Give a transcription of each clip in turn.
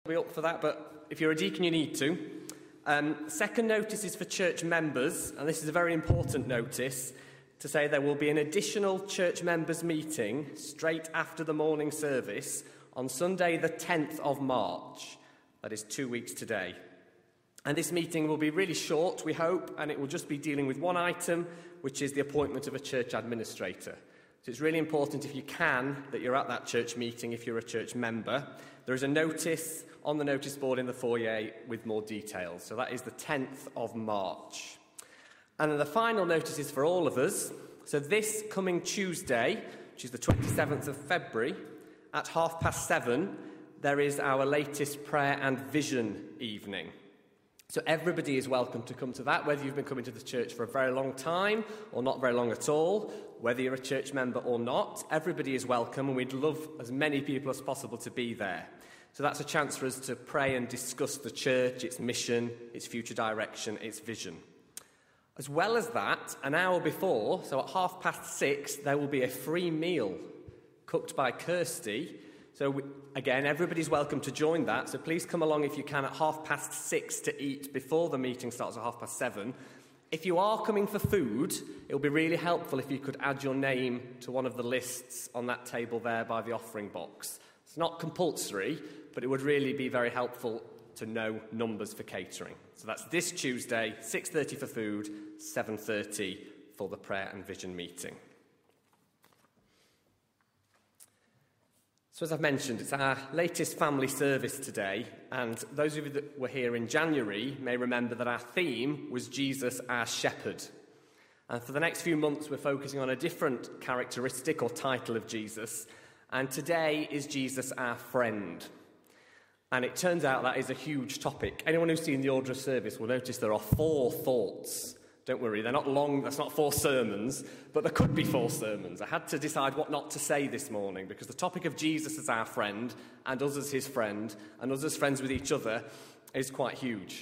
be up for that, but if you're a deacon, you need to. Second notice is for church members, and this is a very important notice, to say there will be an additional church members meeting straight after the morning service on Sunday the 10th of March. That is 2 weeks today. And this meeting will be really short, we hope, and it will just be dealing with one item, which is the appointment of a church administrator. So it's really important, if you can, that you're at that church meeting if you're a church member. There is a notice on the notice board in the foyer with more details. So that is the 10th of March. And then the final notice is for all of us. So this coming Tuesday, which is the 27th of February, at 7:30, there is our latest prayer and vision evening. So everybody is welcome to come to that, whether you've been coming to the church for a very long time or not very long at all, whether you're a church member or not. Everybody is welcome, and we'd love as many people as possible to be there. So that's a chance for us to pray and discuss the church, its mission, its future direction, its vision. As well as that, an hour before, so at 6:30, there will be a free meal cooked by Kirsty. So again, everybody's welcome to join that. So please come along if you can at 6:30 to eat before the meeting starts at 7:30. If you are coming for food, it will be really helpful if you could add your name to one of the lists on that table there by the offering box. It's not compulsory, but it would really be very helpful to know numbers for catering. So that's this Tuesday, 6:30 for food, 7:30 for the prayer and vision meeting. So as I've mentioned, it's our latest family service today, and those of you that were here in January may remember that our theme was Jesus, our shepherd. And for the next few months, we're focusing on a different characteristic or title of Jesus, and today is Jesus, our friend. And it turns out that is a huge topic. Anyone who's seen the order of service will notice there are 4 thoughts. Don't worry, they're not long, that's not 4 sermons, but there could be 4 sermons. I had to decide what not to say this morning, because the topic of Jesus as our friend, and us as his friend, and us as friends with each other, is quite huge.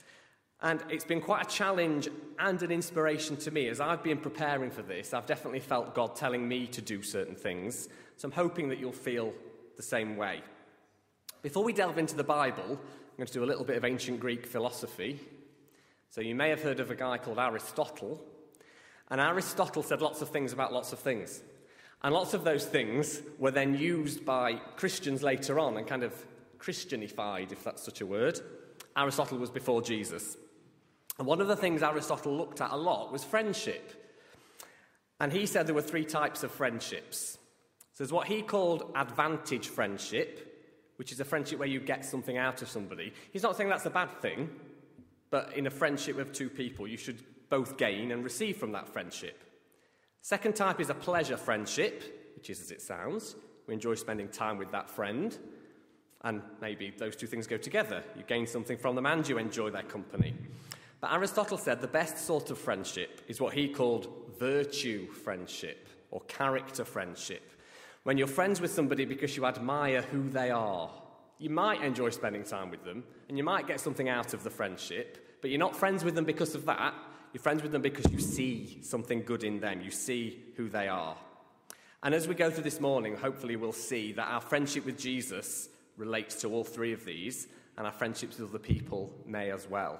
And it's been quite a challenge and an inspiration to me. As I've been preparing for this, I've definitely felt God telling me to do certain things, so I'm hoping that you'll feel the same way. Before we delve into the Bible, I'm going to do a little bit of ancient Greek philosophy. So you may have heard of a guy called Aristotle. And Aristotle said lots of things about lots of things. And lots of those things were then used by Christians later on and kind of Christianified, if that's such a word. Aristotle was before Jesus. And one of the things Aristotle looked at a lot was friendship. And he said there were 3 types of friendships. So there's what he called advantage friendship, which is a friendship where you get something out of somebody. He's not saying that's a bad thing, but in a friendship of 2 people, you should both gain and receive from that friendship. Second type is a pleasure friendship, which is as it sounds. We enjoy spending time with that friend, and maybe those 2 things go together. You gain something from them and you enjoy their company. But Aristotle said the best sort of friendship is what he called virtue friendship, or character friendship. When you're friends with somebody because you admire who they are. You might enjoy spending time with them, and you might get something out of the friendship, but you're not friends with them because of that. You're friends with them because you see something good in them. You see who they are. And as we go through this morning, hopefully we'll see that our friendship with Jesus relates to all 3 of these, and our friendships with other people may as well.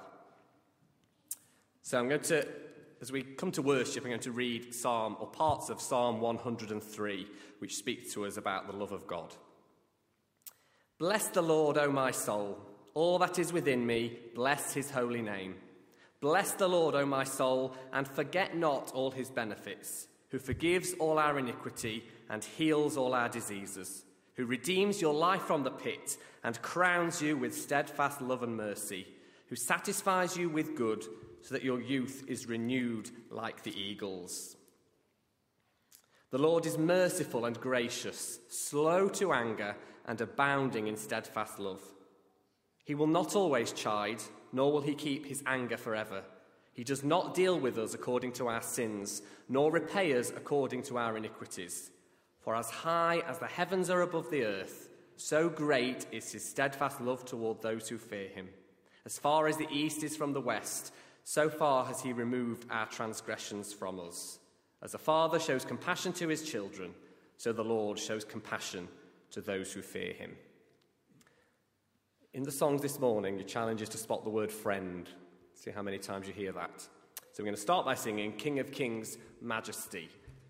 So I'm going to, as we come to worship, I'm going to read Psalm, or parts of Psalm 103, which speaks to us about the love of God. Bless the Lord, O my soul. All that is within me, bless his holy name. Bless the Lord, O my soul, and forget not all his benefits, who forgives all our iniquity and heals all our diseases, who redeems your life from the pit and crowns you with steadfast love and mercy, who satisfies you with good so that your youth is renewed like the eagles. The Lord is merciful and gracious, slow to anger, and abounding in steadfast love. He will not always chide, nor will he keep his anger forever. He does not deal with us according to our sins, nor repay us according to our iniquities. For as high as the heavens are above the earth, so great is his steadfast love toward those who fear him. As far as the east is from the west, so far has he removed our transgressions from us. As a father shows compassion to his children, so the Lord shows compassion to those who fear him. In the songs this morning, your challenge is to spot the word friend. See how many times you hear that. So we're going to start by singing King of Kings, Majesty.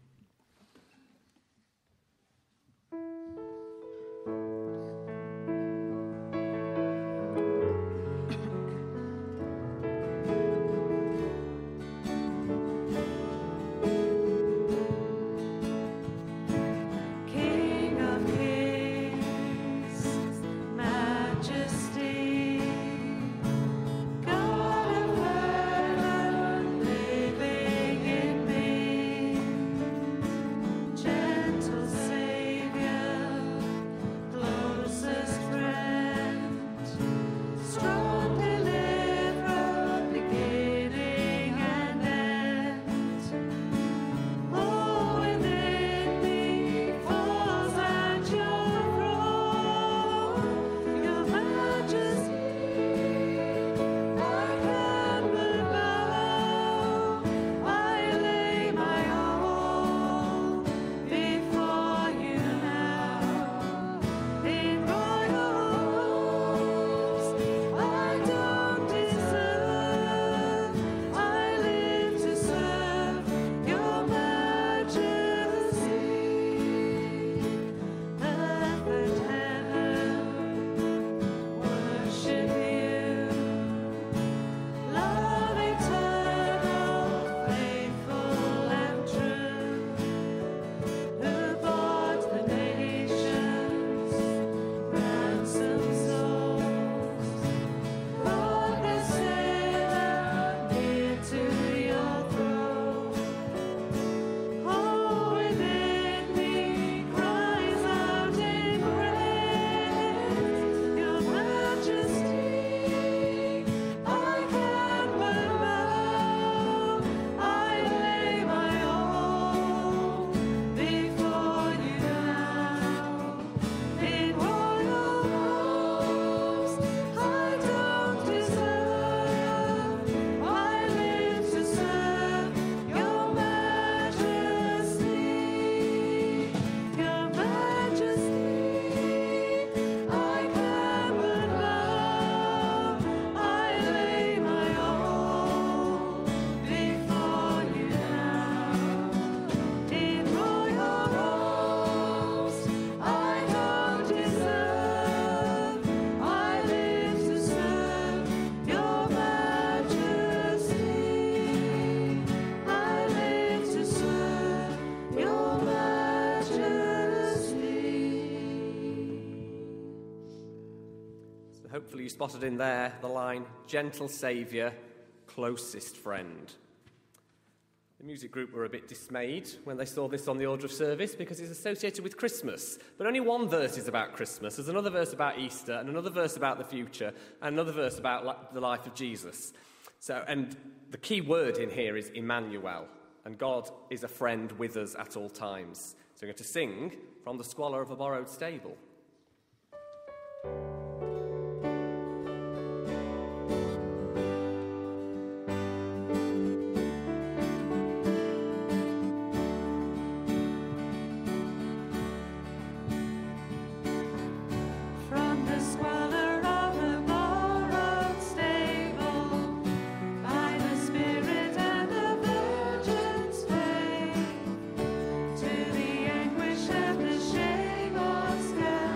Hopefully you spotted in there the line, gentle saviour, closest friend. The music group were a bit dismayed when they saw this on the order of service because it's associated with Christmas. But only one verse is about Christmas. There's another verse about Easter and another verse about the future and another verse about the life of Jesus. And the key word in here is Emmanuel. And God is a friend with us at all times. So we're going to sing from The Squalor of a Borrowed Stable. Shame of sky.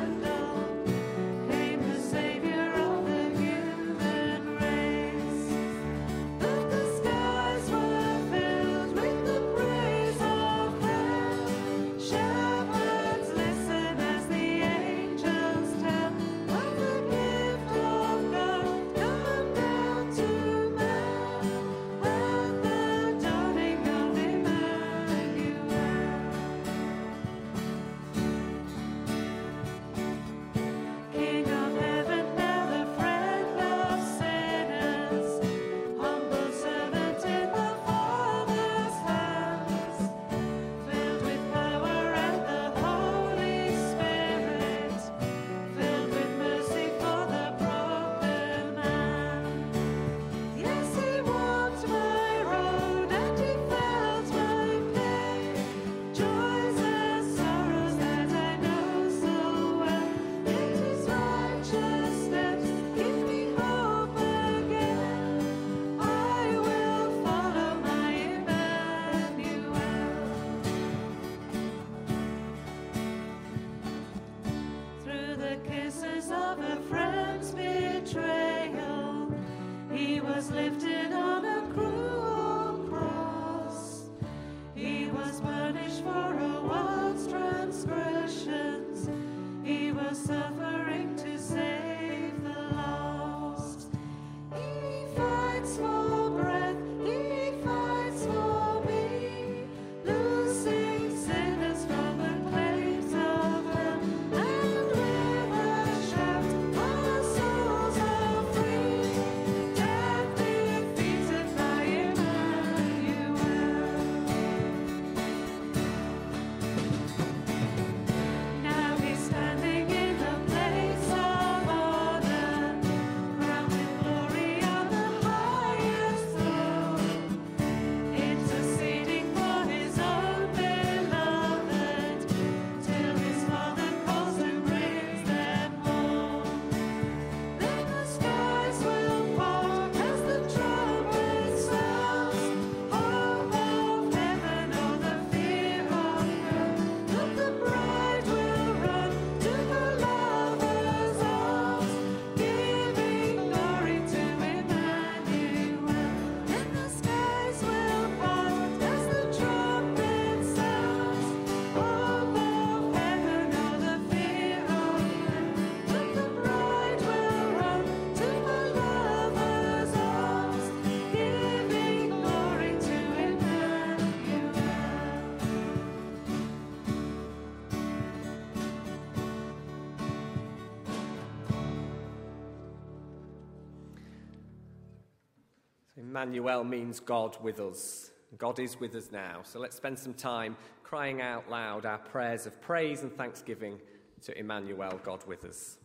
Emmanuel means God with us. God is with us now. So let's spend some time crying out loud our prayers of praise and thanksgiving to Emmanuel, God with us.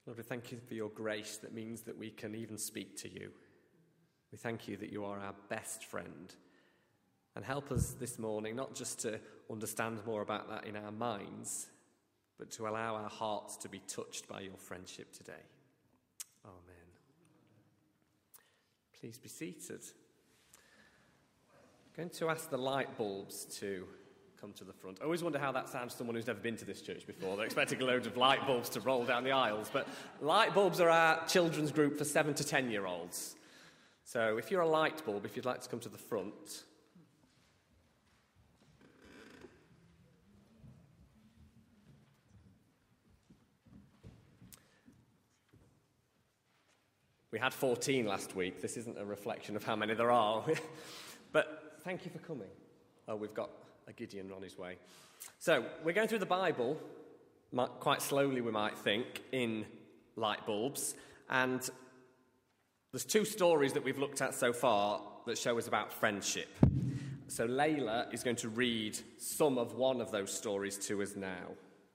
Lord, we thank you for your grace that means that we can even speak to you. We thank you that you are our best friend. And help us this morning not just to understand more about that in our minds, but to allow our hearts to be touched by your friendship today. Amen. Please be seated. I'm going to ask the light bulbs to come to the front. I always wonder how that sounds to someone who's never been to this church before. They're expecting a load of light bulbs to roll down the aisles. But light bulbs are our children's group for 7 to 10-year-olds. So if you're a light bulb, if you'd like to come to the front. We had 14 last week. This isn't a reflection of how many there are. But thank you for coming. Oh, we've got a Gideon on his way. So we're going through the Bible, quite slowly we might think, in light bulbs. And there's 2 stories that we've looked at so far that show us about friendship. So Layla is going to read some of one of those stories to us now.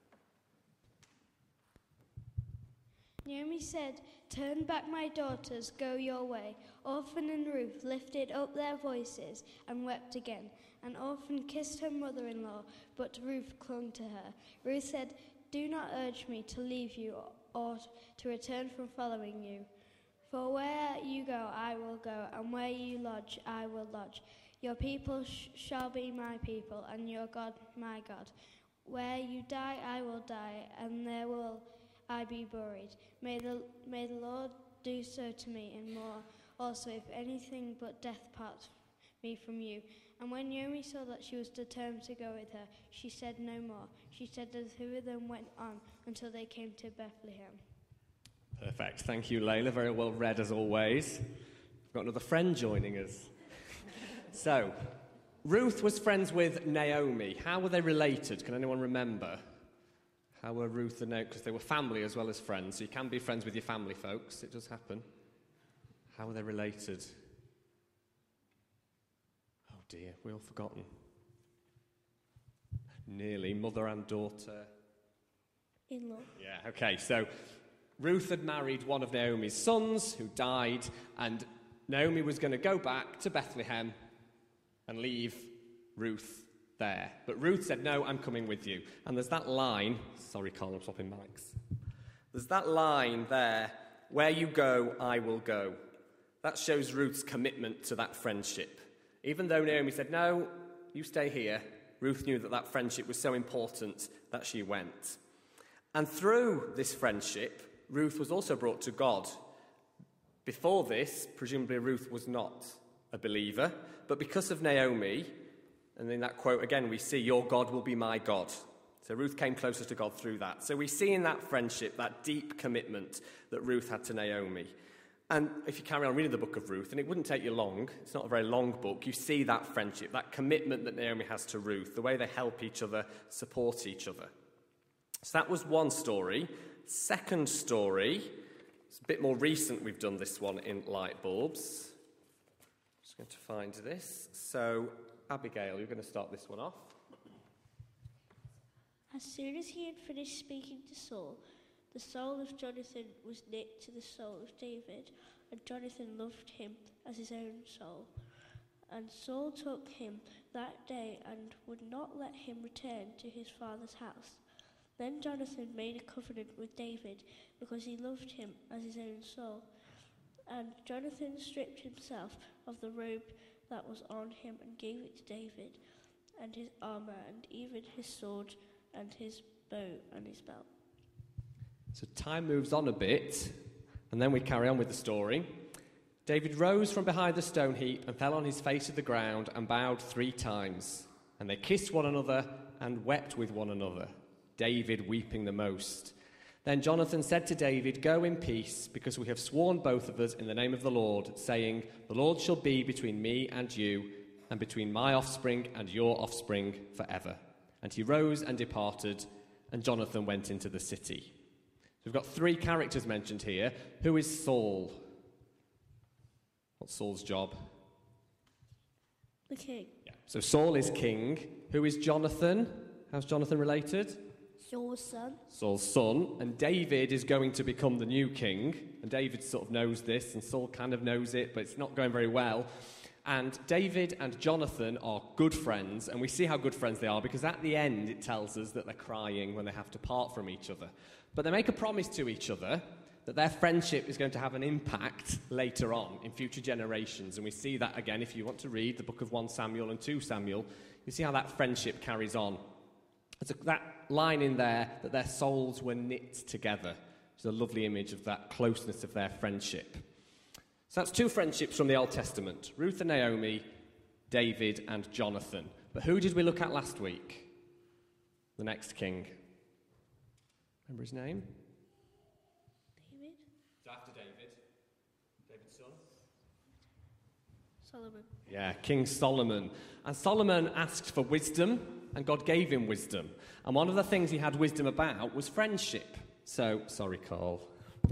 Naomi said, "Turn back, my daughters, go your way." Orphan and Ruth lifted up their voices and wept again. And Orphan kissed her mother-in-law, but Ruth clung to her. Ruth said, "Do not urge me to leave you or to return from following you. For where you go, I will go, and where you lodge, I will lodge. Your people shall be my people, and your God my God. Where you die, I will die, and there will I be buried. May the Lord do so to me, and more also, if anything but death parts me from you." And when Naomi saw that she was determined to go with her, she said no more. She said the 2 of them went on until they came to Bethlehem. Perfect. Thank you, Layla. Very well read, as always. We've got another friend joining us. So, Ruth was friends with Naomi. How were they related? Can anyone remember? How were Ruth and Naomi? Because they were family as well as friends. So you can be friends with your family, folks. It does happen. How were they related? Oh dear, we've all forgotten. Nearly. Mother and daughter. In-law. Yeah, okay. So Ruth had married one of Naomi's sons who died, and Naomi was going to go back to Bethlehem and leave Ruth there. But Ruth said, "No, I'm coming with you." And there's that line, sorry Colin, I'm swapping mics. There's that line there, "Where you go, I will go." That shows Ruth's commitment to that friendship. Even though Naomi said, "No, you stay here," Ruth knew that that friendship was so important that she went. And through this friendship, Ruth was also brought to God. Before this, presumably Ruth was not a believer, but because of Naomi, and in that quote again we see, "Your God will be my God." So Ruth came closer to God through that. So we see in that friendship that deep commitment that Ruth had to Naomi. And if you carry on reading the book of Ruth, and it wouldn't take you long, it's not a very long book, you see that friendship, that commitment that Naomi has to Ruth, the way they help each other, support each other. So that was one story. Second story, it's a bit more recent, we've done this one in light bulbs. Just going to find this. So, Abigail, you're going to start this one off. As soon as he had finished speaking to Saul, the soul of Jonathan was knit to the soul of David, and Jonathan loved him as his own soul. And Saul took him that day and would not let him return to his father's house. Then Jonathan made a covenant with David because he loved him as his own soul. And Jonathan stripped himself of the robe that was on him and gave it to David, and his armor, and even his sword, and his bow, and his belt. So time moves on a bit, and then we carry on with the story. David rose from behind the stone heap and fell on his face to the ground and bowed 3 times. And they kissed one another and wept with one another, David weeping the most. Then Jonathan said to David, "Go in peace, because we have sworn both of us in the name of the Lord, saying, 'The Lord shall be between me and you, and between my offspring and your offspring forever.' And he rose and departed, and Jonathan went into the city." So we've got 3 characters mentioned here. Who is Saul? What's Saul's job? The king. Yeah. So Saul is king. Who is Jonathan? How's Jonathan related? Saul's son, and David is going to become the new king, and David sort of knows this, and Saul kind of knows it, but it's not going very well. And David and Jonathan are good friends, and we see how good friends they are, because at the end it tells us that they're crying when they have to part from each other. But they make a promise to each other that their friendship is going to have an impact later on in future generations, and we see that again if you want to read the book of 1 Samuel and 2 Samuel. You see how that friendship carries on. There's that line in there that their souls were knit together. It's a lovely image of that closeness of their friendship. So that's 2 friendships from the Old Testament, Ruth and Naomi, David and Jonathan. But who did we look at last week? The next king. Remember his name? David. After David. David's son? Solomon. Yeah, King Solomon. And Solomon asked for wisdom, and God gave him wisdom. And one of the things he had wisdom about was friendship. So, sorry, Carl.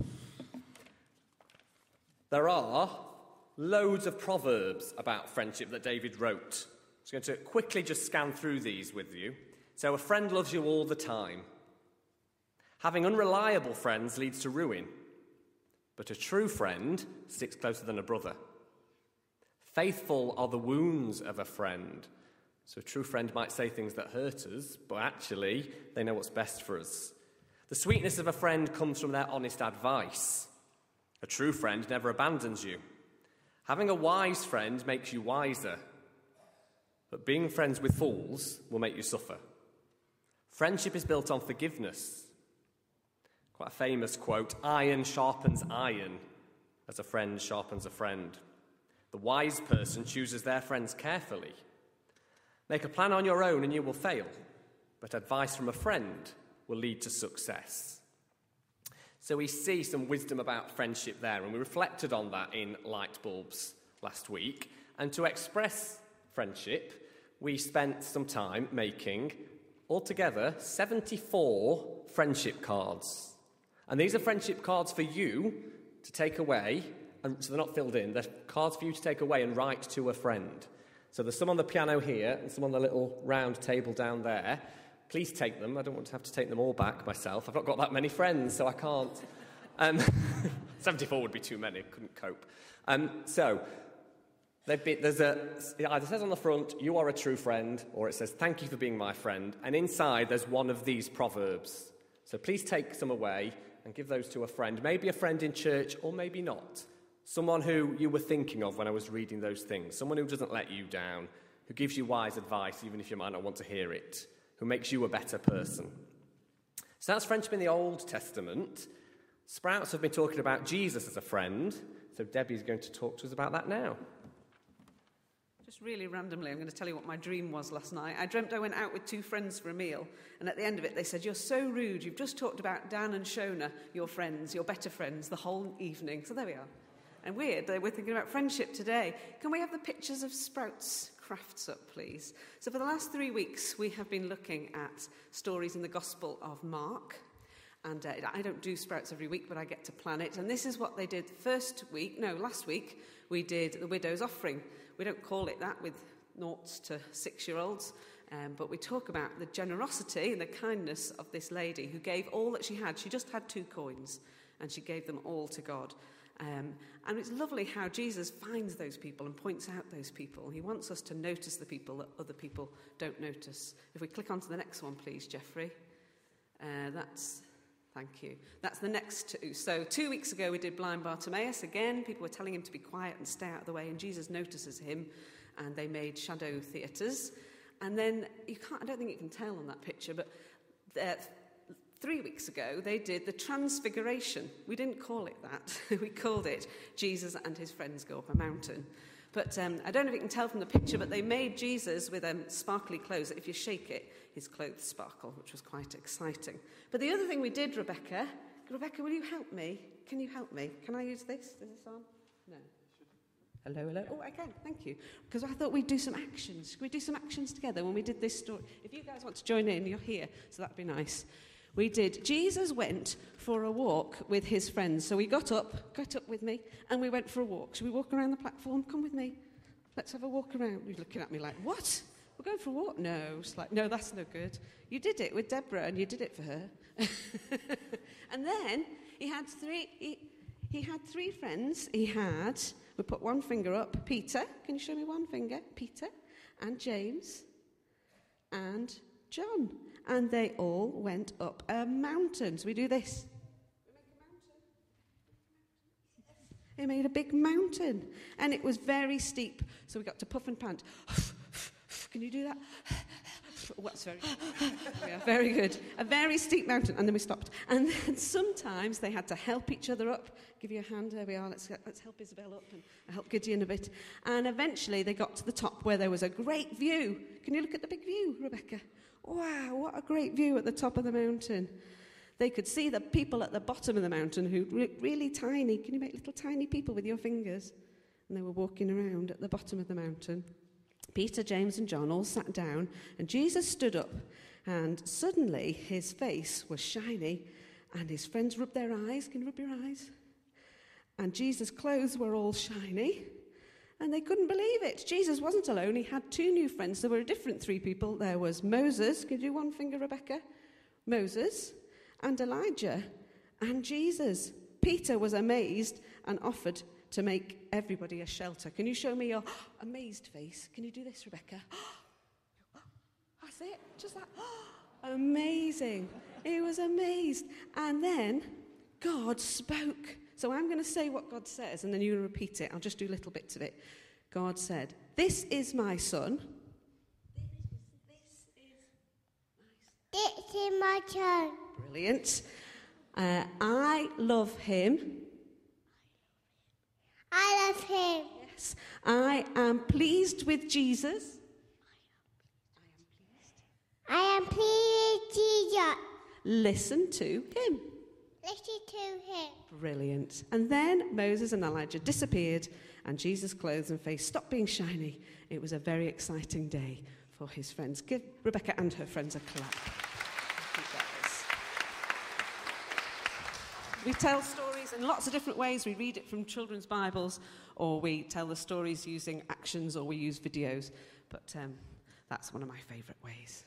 There are loads of proverbs about friendship that David wrote. I'm going to quickly just scan through these with you. So, a friend loves you all the time. Having unreliable friends leads to ruin. But a true friend sticks closer than a brother. Faithful are the wounds of a friend. So a true friend might say things that hurt us, but actually they know what's best for us. The sweetness of a friend comes from their honest advice. A true friend never abandons you. Having a wise friend makes you wiser. But being friends with fools will make you suffer. Friendship is built on forgiveness. Quite a famous quote, iron sharpens iron, as a friend sharpens a friend. The wise person chooses their friends carefully. Make a plan on your own and you will fail, but advice from a friend will lead to success. So we see some wisdom about friendship there, and we reflected on that in light bulbs last week. And to express friendship, we spent some time making, altogether, 74 friendship cards. And these are friendship cards for you to take away, and so they're not filled in. They're cards for you to take away and write to a friend. So there's some on the piano here and some on the little round table down there. Please take them. I don't want to have to take them all back myself. I've not got that many friends, so I can't. 74 would be too many. Couldn't cope. So it either says on the front, you are a true friend, or it says, thank you for being my friend. And inside there's one of these proverbs. So please take some away and give those to a friend. Maybe a friend in church, or maybe not. Someone who you were thinking of when I was reading those things. Someone who doesn't let you down, who gives you wise advice even if you might not want to hear it, who makes you a better person. So that's friendship in the Old Testament. Sprouts have been talking about Jesus as a friend, so Debbie's going to talk to us about that now. Just really randomly, I'm going to tell you what my dream was last night. I dreamt I went out with 2 friends for a meal, and at the end of it they said, you're so rude, you've just talked about Dan and Shona, your friends, your better friends, the whole evening. So there we are. And we're thinking about friendship today. Can we have the pictures of Sprouts Crafts up, please? So for the last 3 weeks, we have been looking at stories in the Gospel of Mark. And I don't do Sprouts every week, but I get to plan it. And this is what they did last week, we did the widow's offering. We don't call it that with 0 to 6-year-olds, but we talk about the generosity and the kindness of this lady who gave all that she had. She just had 2 coins, and she gave them all to God. And it's lovely how Jesus finds those people and points out those people. He wants us to notice the people that other people don't notice. If we click onto the next one, please, Jeffrey. Thank you. That's the next 2. So 2 weeks ago we did blind Bartimaeus. Again, people were telling him to be quiet and stay out of the way, and Jesus notices him, and they made shadow theatres. And then, I don't think you can tell on that picture, but 3 weeks ago, they did the Transfiguration. We didn't call it that. We called it Jesus and his friends go up a mountain. But I don't know if you can tell from the picture, but they made Jesus with sparkly clothes. If you shake it, his clothes sparkle, which was quite exciting. But the other thing we did, Rebecca, will you help me? Can you help me? Can I use this? Is this on? No. Hello. Oh, I can. Thank you. Because I thought we'd do some actions. Could we do some actions together when we did this story? If you guys want to join in, you're here, so that'd be nice. Jesus went for a walk with his friends. So we got up with me, and we went for a walk. Should we walk around the platform? Come with me. Let's have a walk around. You're looking at me like, what? we're going for a walk. No, it's like, no, that's no good. You did it with Deborah, and you did it for her. And then he had three friends. We put one finger up, Peter. Can you show me one finger? Peter and James and John. And they all went up a mountain. So we do this. They made a big mountain. And it was very steep. So we got to puff and pant. Can you do that? That's very good. Yeah, very good. A very steep mountain. And then we stopped. And then sometimes they had to help each other up. Give you a hand. There we are. Let's help Isabel up and help Gideon a bit. And eventually they got to the top where there was a great view. Can you look at the big view, Rebecca? Wow, what a great view at the top of the mountain. They could see the people at the bottom of the mountain who were really tiny. Can you make little tiny people with your fingers? And they were walking around at the bottom of the mountain. Peter, James, and John all sat down, and Jesus stood up, and suddenly his face was shiny, and his friends rubbed their eyes. Can you rub your eyes? And Jesus' clothes were all shiny, and they couldn't believe it. Jesus wasn't alone. He had two new friends. There were a different three people. There was Moses. Could you do one finger, Rebecca? Moses and Elijah and Jesus. Peter was amazed and offered to make everybody a shelter. Can you show me your amazed face? Can you do this, Rebecca? That's it. Just that. Amazing. He was amazed. And then God spoke. So I'm going to say what God says, and then you repeat it. I'll just do little bits of it. God said, "This is my son." This is my son. Brilliant. I love him. I love him. Yes. I am pleased with Jesus. I am pleased with Jesus. Listen to him. Listen to him. Brilliant. And then Moses and Elijah disappeared, and Jesus' clothes and face stopped being shiny. It was a very exciting day for his friends. Give Rebecca and her friends a clap. We tell stories in lots of different ways. We read it from children's Bibles, or we tell the stories using actions, or we use videos. But that's one of my favourite ways.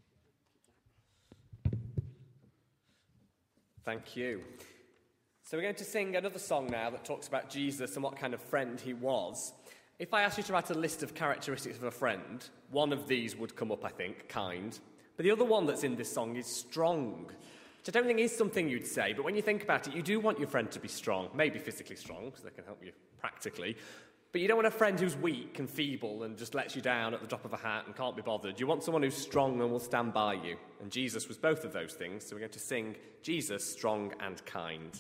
Thank you. So we're going to sing another song now that talks about Jesus and what kind of friend he was. If I asked you to write a list of characteristics of a friend, one of these would come up, I think, kind. But the other one that's in this song is strong, which I don't think is something you'd say, but when you think about it, you do want your friend to be strong, maybe physically strong, because they can help you practically, but you don't want a friend who's weak and feeble and just lets you down at the drop of a hat and can't be bothered. You want someone who's strong and will stand by you, and Jesus was both of those things, so we're going to sing Jesus, Strong and Kind.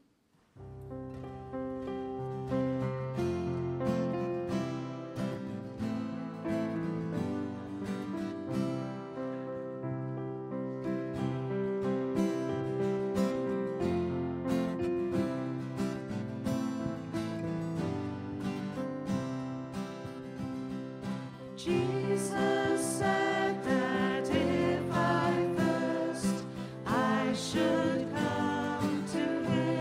Jesus said that if I thirst, I should come to him.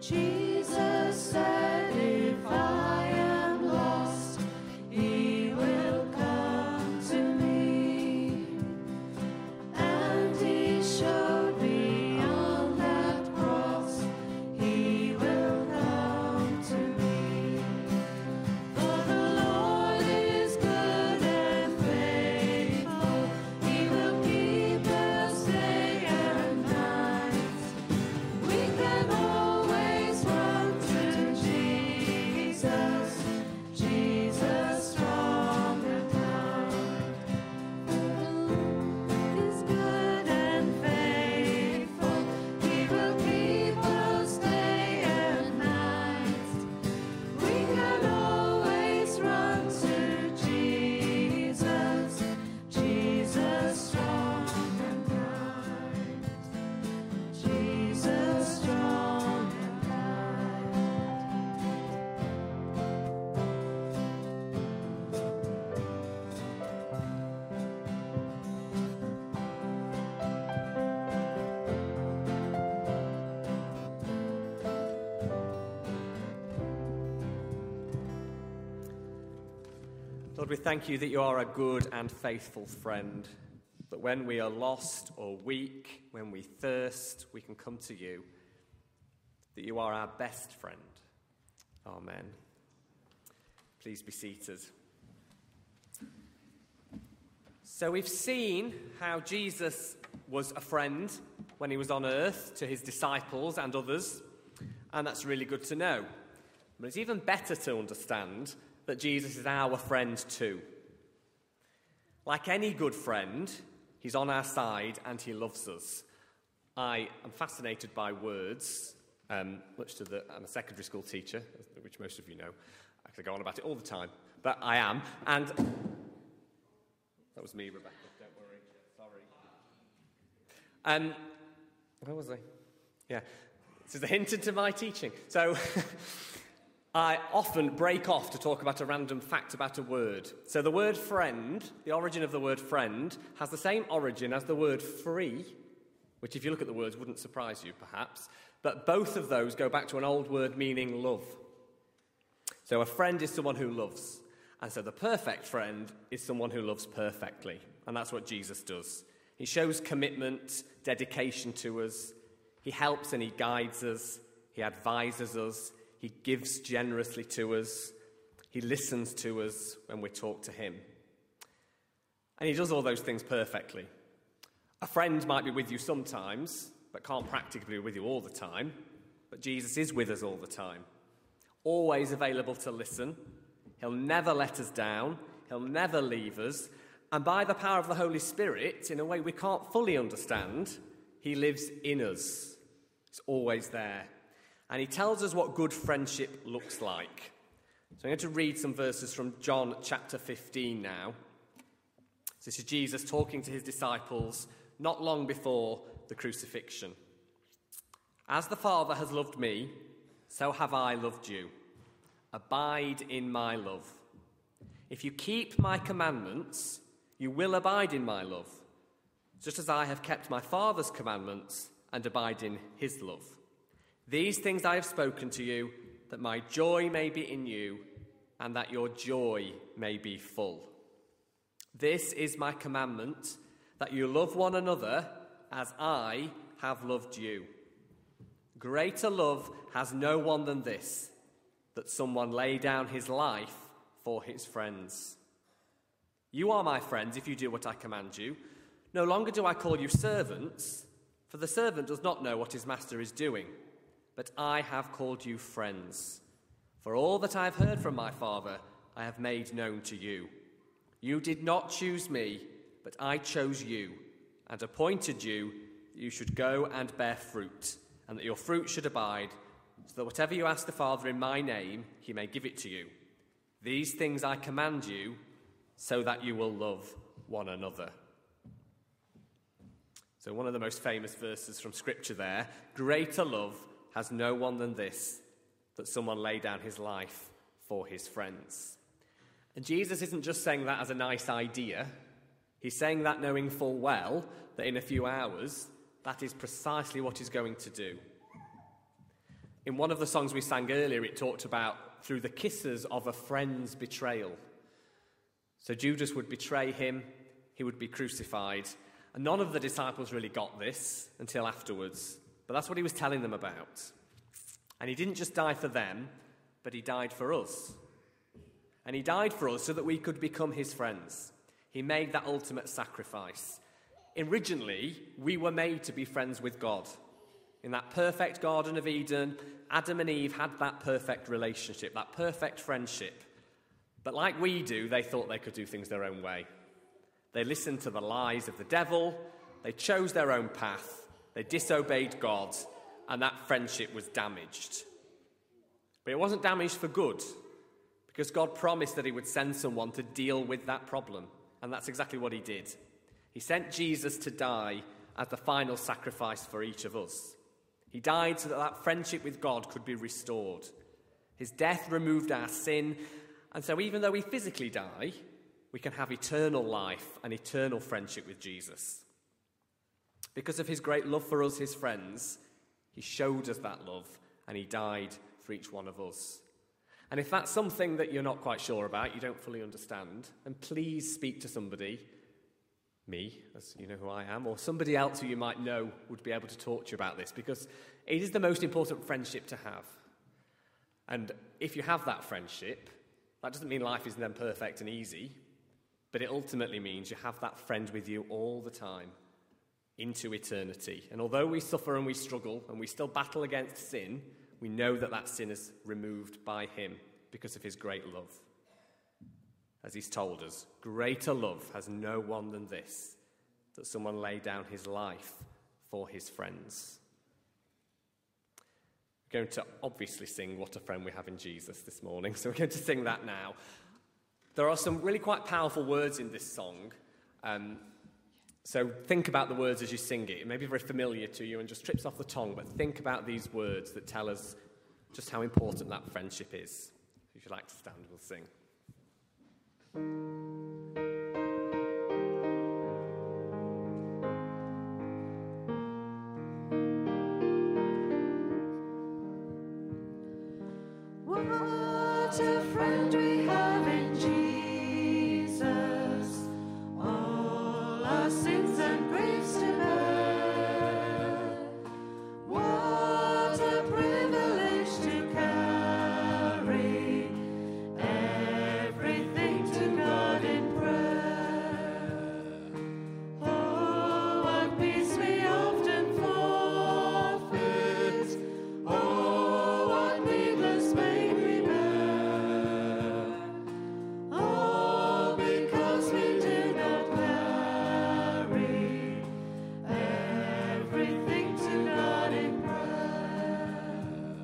Jesus said, if I am lost, he will come to me. And he showed me on that cross, he will come to me. For the Lord is good and faithful, he will keep us day and night. We can always run to Jesus, Jesus strong and kind. The Lord is good and faithful, he will keep us day and night. We can always run to Jesus, Jesus strong and kind. Jesus strong and kind. Lord, we thank you that you are a good and faithful friend, that when we are lost or weak, when we thirst, we can come to you, that you are our best friend. Amen. Please be seated. So we've seen how Jesus was a friend when he was on earth to his disciples and others, and that's really good to know. But it's even better to understand that Jesus is our friend too. Like any good friend, he's on our side and he loves us. I am fascinated by words, much to the... I'm a secondary school teacher, which most of you know. I could go on about it all the time, but I am. And that was me, Rebecca, don't worry. Sorry. Where was I? Yeah. This is a hint into my teaching. So... I often break off to talk about a random fact about a word. So the word friend, the origin of the word friend, has the same origin as the word free, which if you look at the words wouldn't surprise you perhaps, but both of those go back to an old word meaning love. So a friend is someone who loves, and so the perfect friend is someone who loves perfectly, and that's what Jesus does. He shows commitment, dedication to us, he helps and he guides us, he advises us, he gives generously to us. He listens to us when we talk to him. And he does all those things perfectly. A friend might be with you sometimes, but can't practically be with you all the time. But Jesus is with us all the time. Always available to listen. He'll never let us down. He'll never leave us. And by the power of the Holy Spirit, in a way we can't fully understand, he lives in us. He's always there. And he tells us what good friendship looks like. So I'm going to read some verses from John chapter 15 now. This is Jesus talking to his disciples not long before the crucifixion. As the Father has loved me, so have I loved you. Abide in my love. If you keep my commandments, you will abide in my love, just as I have kept my Father's commandments and abide in his love. These things I have spoken to you, that my joy may be in you, and that your joy may be full. This is my commandment, that you love one another as I have loved you. Greater love has no one than this, that someone lay down his life for his friends. You are my friends if you do what I command you. No longer do I call you servants, for the servant does not know what his master is doing. But I have called you friends. For all that I have heard from my Father, I have made known to you. You did not choose me, but I chose you, and appointed you that you should go and bear fruit, and that your fruit should abide, so that whatever you ask the Father in my name, he may give it to you. These things I command you, so that you will love one another. So one of the most famous verses from Scripture there, greater love has no one than this, that someone lay down his life for his friends. And Jesus isn't just saying that as a nice idea. He's saying that knowing full well that in a few hours, that is precisely what he's going to do. In one of the songs we sang earlier, it talked about through the kisses of a friend's betrayal. So Judas would betray him, he would be crucified, and none of the disciples really got this until afterwards. But that's what he was telling them about. And he didn't just die for them, but he died for us. And he died for us so that we could become his friends. He made that ultimate sacrifice. Originally, we were made to be friends with God. In that perfect Garden of Eden, Adam and Eve had that perfect relationship, that perfect friendship. But like we do, they thought they could do things their own way. They listened to the lies of the devil, they chose their own path, they disobeyed God, and that friendship was damaged. But it wasn't damaged for good, because God promised that he would send someone to deal with that problem, and that's exactly what he did. He sent Jesus to die as the final sacrifice for each of us. He died so that that friendship with God could be restored. His death removed our sin, and so even though we physically die, we can have eternal life and eternal friendship with Jesus. Because of his great love for us, his friends, he showed us that love, and he died for each one of us. And if that's something that you're not quite sure about, you don't fully understand, then please speak to somebody, me, as you know who I am, or somebody else who you might know would be able to talk to you about this, because it is the most important friendship to have. And if you have that friendship, that doesn't mean life is then perfect and easy, but it ultimately means you have that friend with you all the time, into eternity. And although we suffer and we struggle and we still battle against sin, we know that that sin is removed by him because of his great love. As he's told us, greater love has no one than this, that someone lay down his life for his friends. We're going to obviously sing What a Friend We Have in Jesus this morning, so we're going to sing that now. There are some really quite powerful words in this song, so think about the words as you sing it. It may be very familiar to you and just trips off the tongue, but think about these words that tell us just how important that friendship is. If you'd like to stand, we'll sing. What a friend we have in Jesus, all our sins and griefs to bear. What a privilege to carry everything to God in prayer. Oh, what peace we often forfeit. Oh, what needless pain we bear. All because we do not carry everything to God in prayer.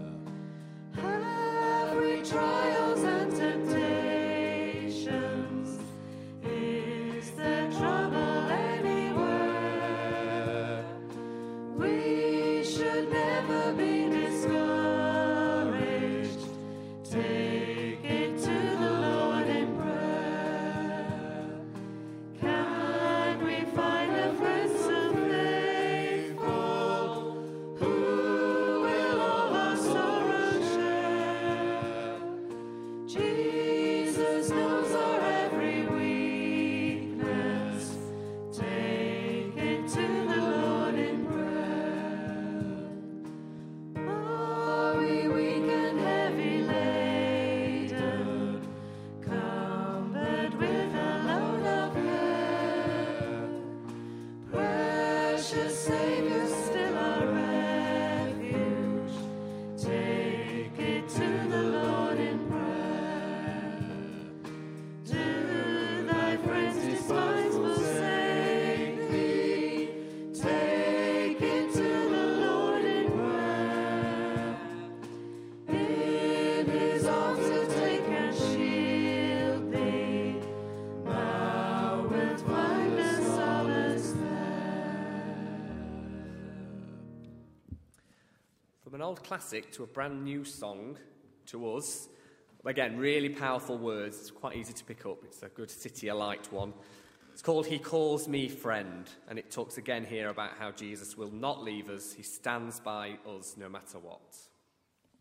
Have we trials and temptations? Is there trouble anywhere? We should never be discouraged. Take it to the Lord in prayer. Can we find a friend so faithful who will all our sorrows share? Jesus knows our every weakness. Take it to the Lord in prayer. Are we weak and heavy laden, cumbered with a load of care? Precious Savior, still our refuge. Take it to the Lord in prayer. Do thy friends despise, forsake thee? Take it to the Lord in prayer. In his arms he'll take and shield thee. Thou wilt find a solace there. From an old classic to a brand new song to us. Again, really powerful words. It's quite easy to pick up. It's a good City Alight one. It's called He Calls Me Friend, and it talks again here about how Jesus will not leave us. He stands by us no matter what.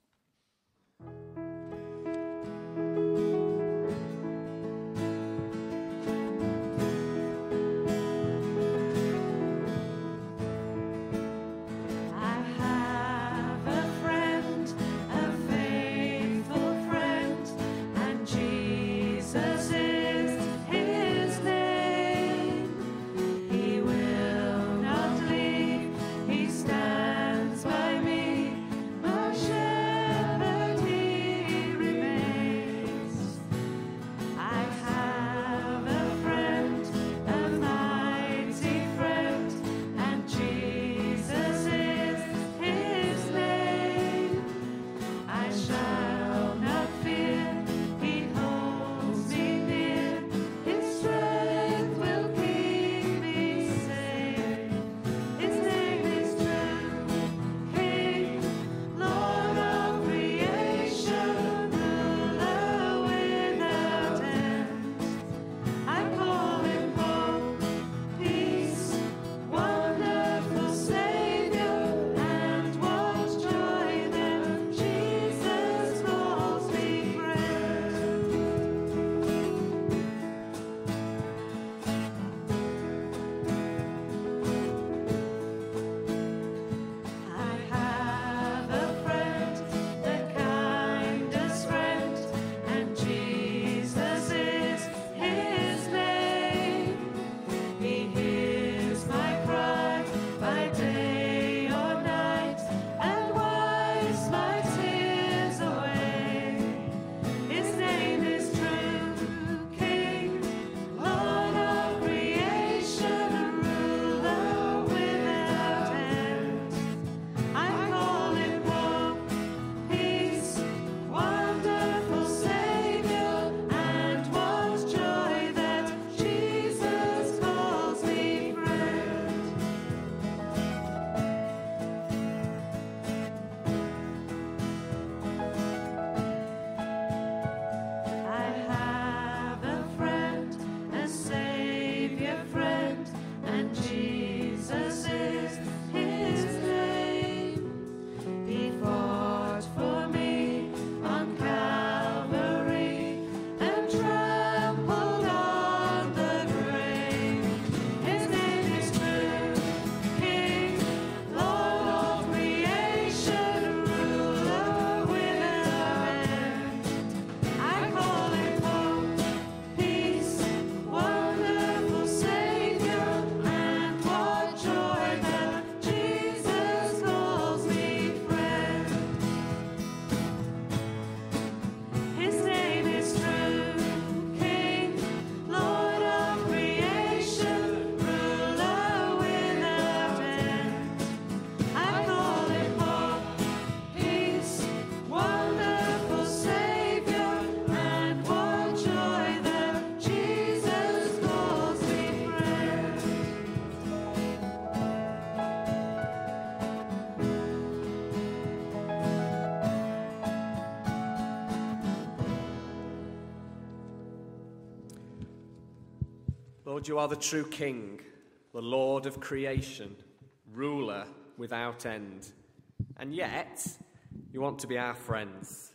Lord, you are the true King, the Lord of creation, ruler without end. And yet, you want to be our friends.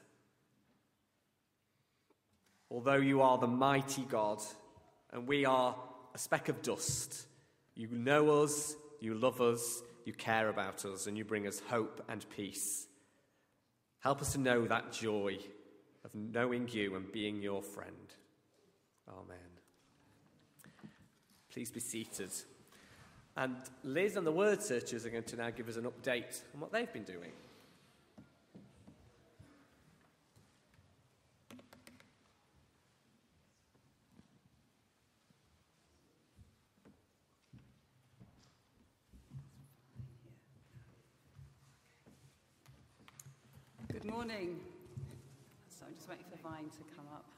Although you are the mighty God, and we are a speck of dust, you know us, you love us, you care about us, and you bring us hope and peace. Help us to know that joy of knowing you and being your friend. Amen. Please be seated. And Liz and the word searchers are going to now give us an update on what they've been doing. Good morning. So I'm just waiting for Vine to come up.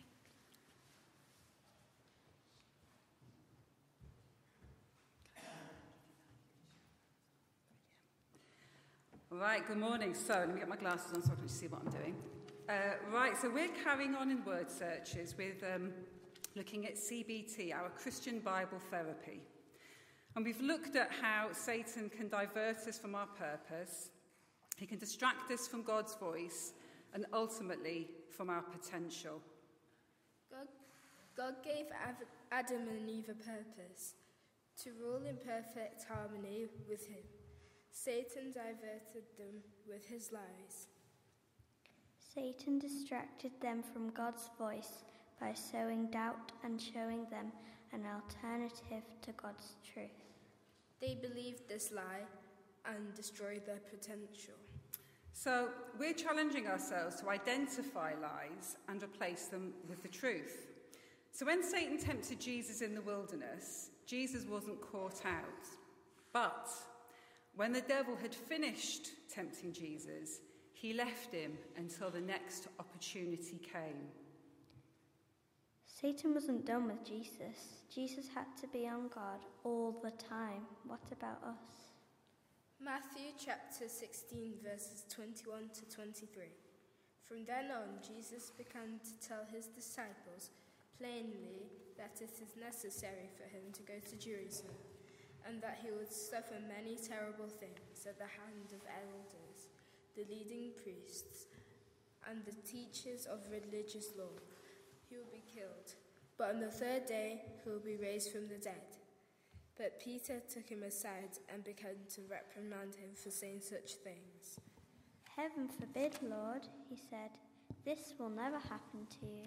All right, good morning. So let me get my glasses on so I can see what I'm doing. Right, so we're carrying on in word searches with looking at CBT, our Christian Bible therapy. And we've looked at how Satan can divert us from our purpose. He can distract us from God's voice and ultimately from our potential. God gave Adam and Eve a purpose, to rule in perfect harmony with him. Satan diverted them with his lies. Satan distracted them from God's voice by sowing doubt and showing them an alternative to God's truth. They believed this lie and destroyed their potential. So we're challenging ourselves to identify lies and replace them with the truth. So when Satan tempted Jesus in the wilderness, Jesus wasn't caught out. But when the devil had finished tempting Jesus, he left him until the next opportunity came. Satan wasn't done with Jesus. Jesus had to be on guard all the time. What about us? Matthew chapter 16 verses 21 to 23. From then on, Jesus began to tell his disciples plainly that it is necessary for him to go to Jerusalem, and that he would suffer many terrible things at the hand of elders, the leading priests, and the teachers of religious law. He will be killed, but on the third day he will be raised from the dead. But Peter took him aside and began to reprimand him for saying such things. Heaven forbid, Lord, he said. This will never happen to you.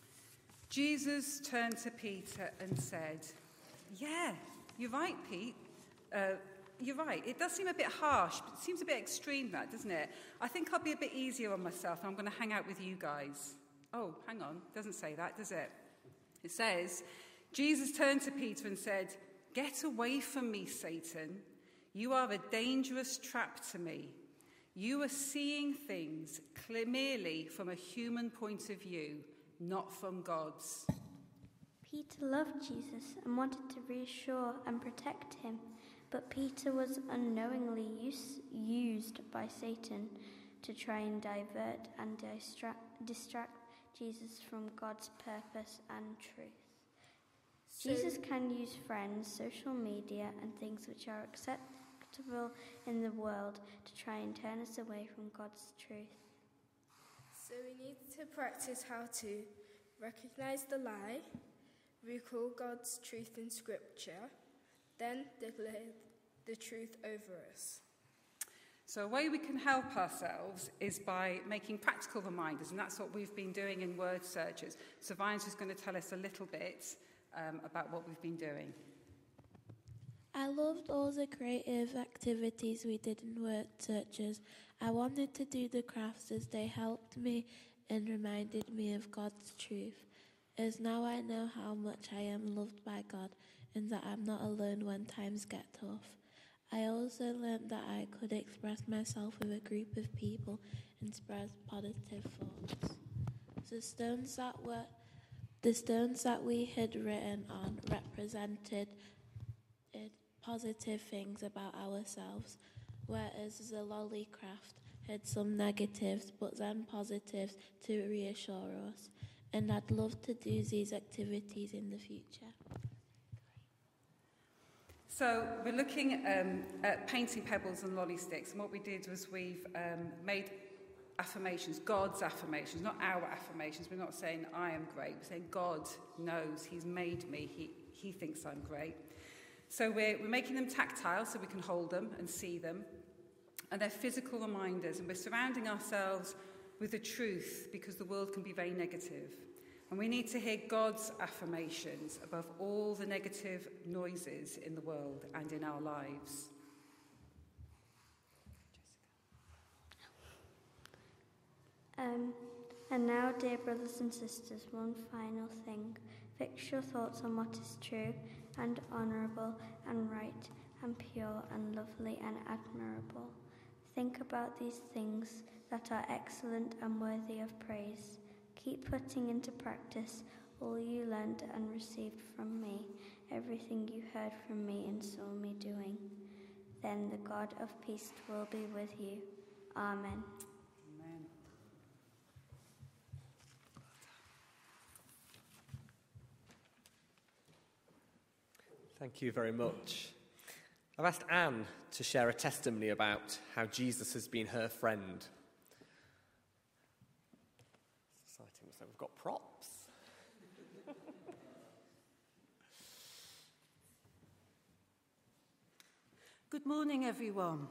Jesus turned to Peter and said, "Yeah, you're right, Pete. You're right. It does seem a bit harsh, but it seems a bit extreme, that, doesn't it? I think I'll be a bit easier on myself, and I'm going to hang out with you guys." Oh, hang on. It doesn't say that, does it? It says, Jesus turned to Peter and said, "Get away from me, Satan. You are a dangerous trap to me. You are seeing things merely from a human point of view, not from God's." Peter loved Jesus and wanted to reassure and protect him, but Peter was unknowingly used by Satan to try and divert and distract Jesus from God's purpose and truth. Jesus can use friends, social media, and things which are acceptable in the world to try and turn us away from God's truth. So we need to practice how to recognize the lie, recall God's truth in Scripture, then declare the truth over us. So a way we can help ourselves is by making practical reminders, and that's what we've been doing in word searches. So Vine's just going to tell us a little bit about what we've been doing. I loved all the creative activities we did in word searches. I wanted to do the crafts as they helped me and reminded me of God's truth. As now I know how much I am loved by God and that I'm not alone when times get tough. I also learned that I could express myself with a group of people and spread positive thoughts. The stones that we had written on represented positive things about ourselves, whereas the lollycraft had some negatives but then positives to reassure us, and I'd love to do these activities in the future. So we're looking at painting pebbles and lolly sticks, and what we did was we've made affirmations, God's affirmations, not our affirmations. We're not saying I am great. We're saying God knows, he's made me, he thinks I'm great. So we're making them tactile so we can hold them and see them. And they're physical reminders, and we're surrounding ourselves with the truth because the world can be very negative. And we need to hear God's affirmations above all the negative noises in the world and in our lives. And now, dear brothers and sisters, one final thing. Fix your thoughts on what is true and honourable and right and pure and lovely and admirable. Think about these things that are excellent and worthy of praise. Keep putting into practice all you learned and received from me, everything you heard from me and saw me doing. Then the God of peace will be with you. Amen. Amen. Thank you very much. I've asked Anne to share a testimony about how Jesus has been her friend. It's exciting, so we've got props. Good morning, everyone.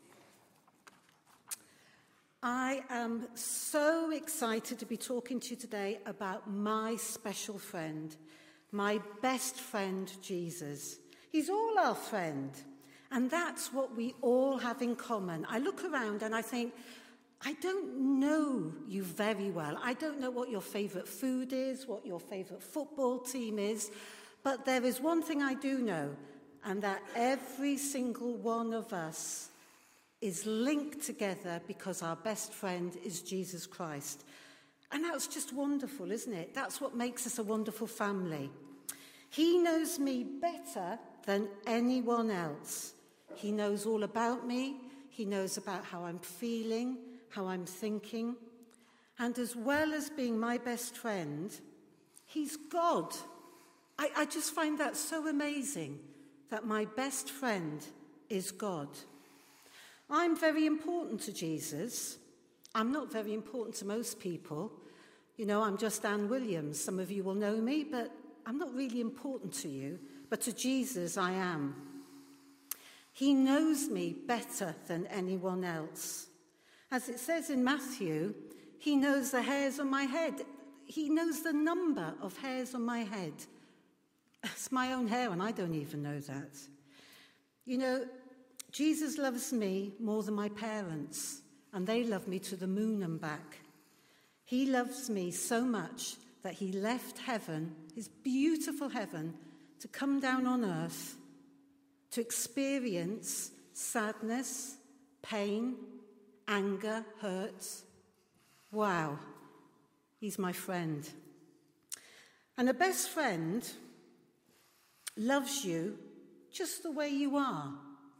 I am so excited to be talking to you today about my special friend, my best friend, Jesus. He's all our friend, and that's what we all have in common. I look around and I think, I don't know you very well. I don't know what your favourite food is, what your favourite football team is, but there is one thing I do know, and that every single one of us is linked together because our best friend is Jesus Christ. And that's just wonderful, isn't it? That's what makes us a wonderful family. He knows me better than anyone else. He knows all about me. He knows about how I'm feeling, how I'm thinking. And as well as being my best friend, he's God. I just find that so amazing, that my best friend is God. I'm very important to Jesus. I'm not very important to most people. You know, I'm just Anne Williams. Some of you will know me, but I'm not really important to you. But to Jesus, I am. He knows me better than anyone else. As it says in Matthew, he knows the hairs on my head. He knows the number of hairs on my head. It's my own hair, and I don't even know that. You know, Jesus loves me more than my parents, and they love me to the moon and back. He loves me so much that he left heaven, his beautiful heaven, to come down on earth, to experience sadness, pain, anger, hurt. Wow, he's my friend. And a best friend loves you just the way you are.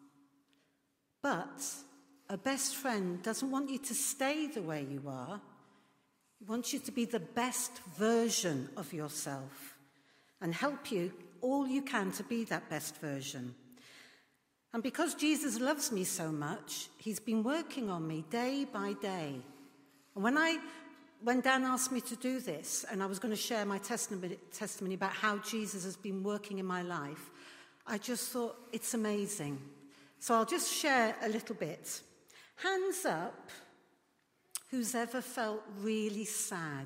But a best friend doesn't want you to stay the way you are. He wants you to be the best version of yourself and help you all you can to be that best version. And because Jesus loves me so much, he's been working on me day by day. And when Dan asked me to do this, and I was going to share my testimony about how Jesus has been working in my life, I just thought, it's amazing. So I'll just share a little bit. Hands up, who's ever felt really sad?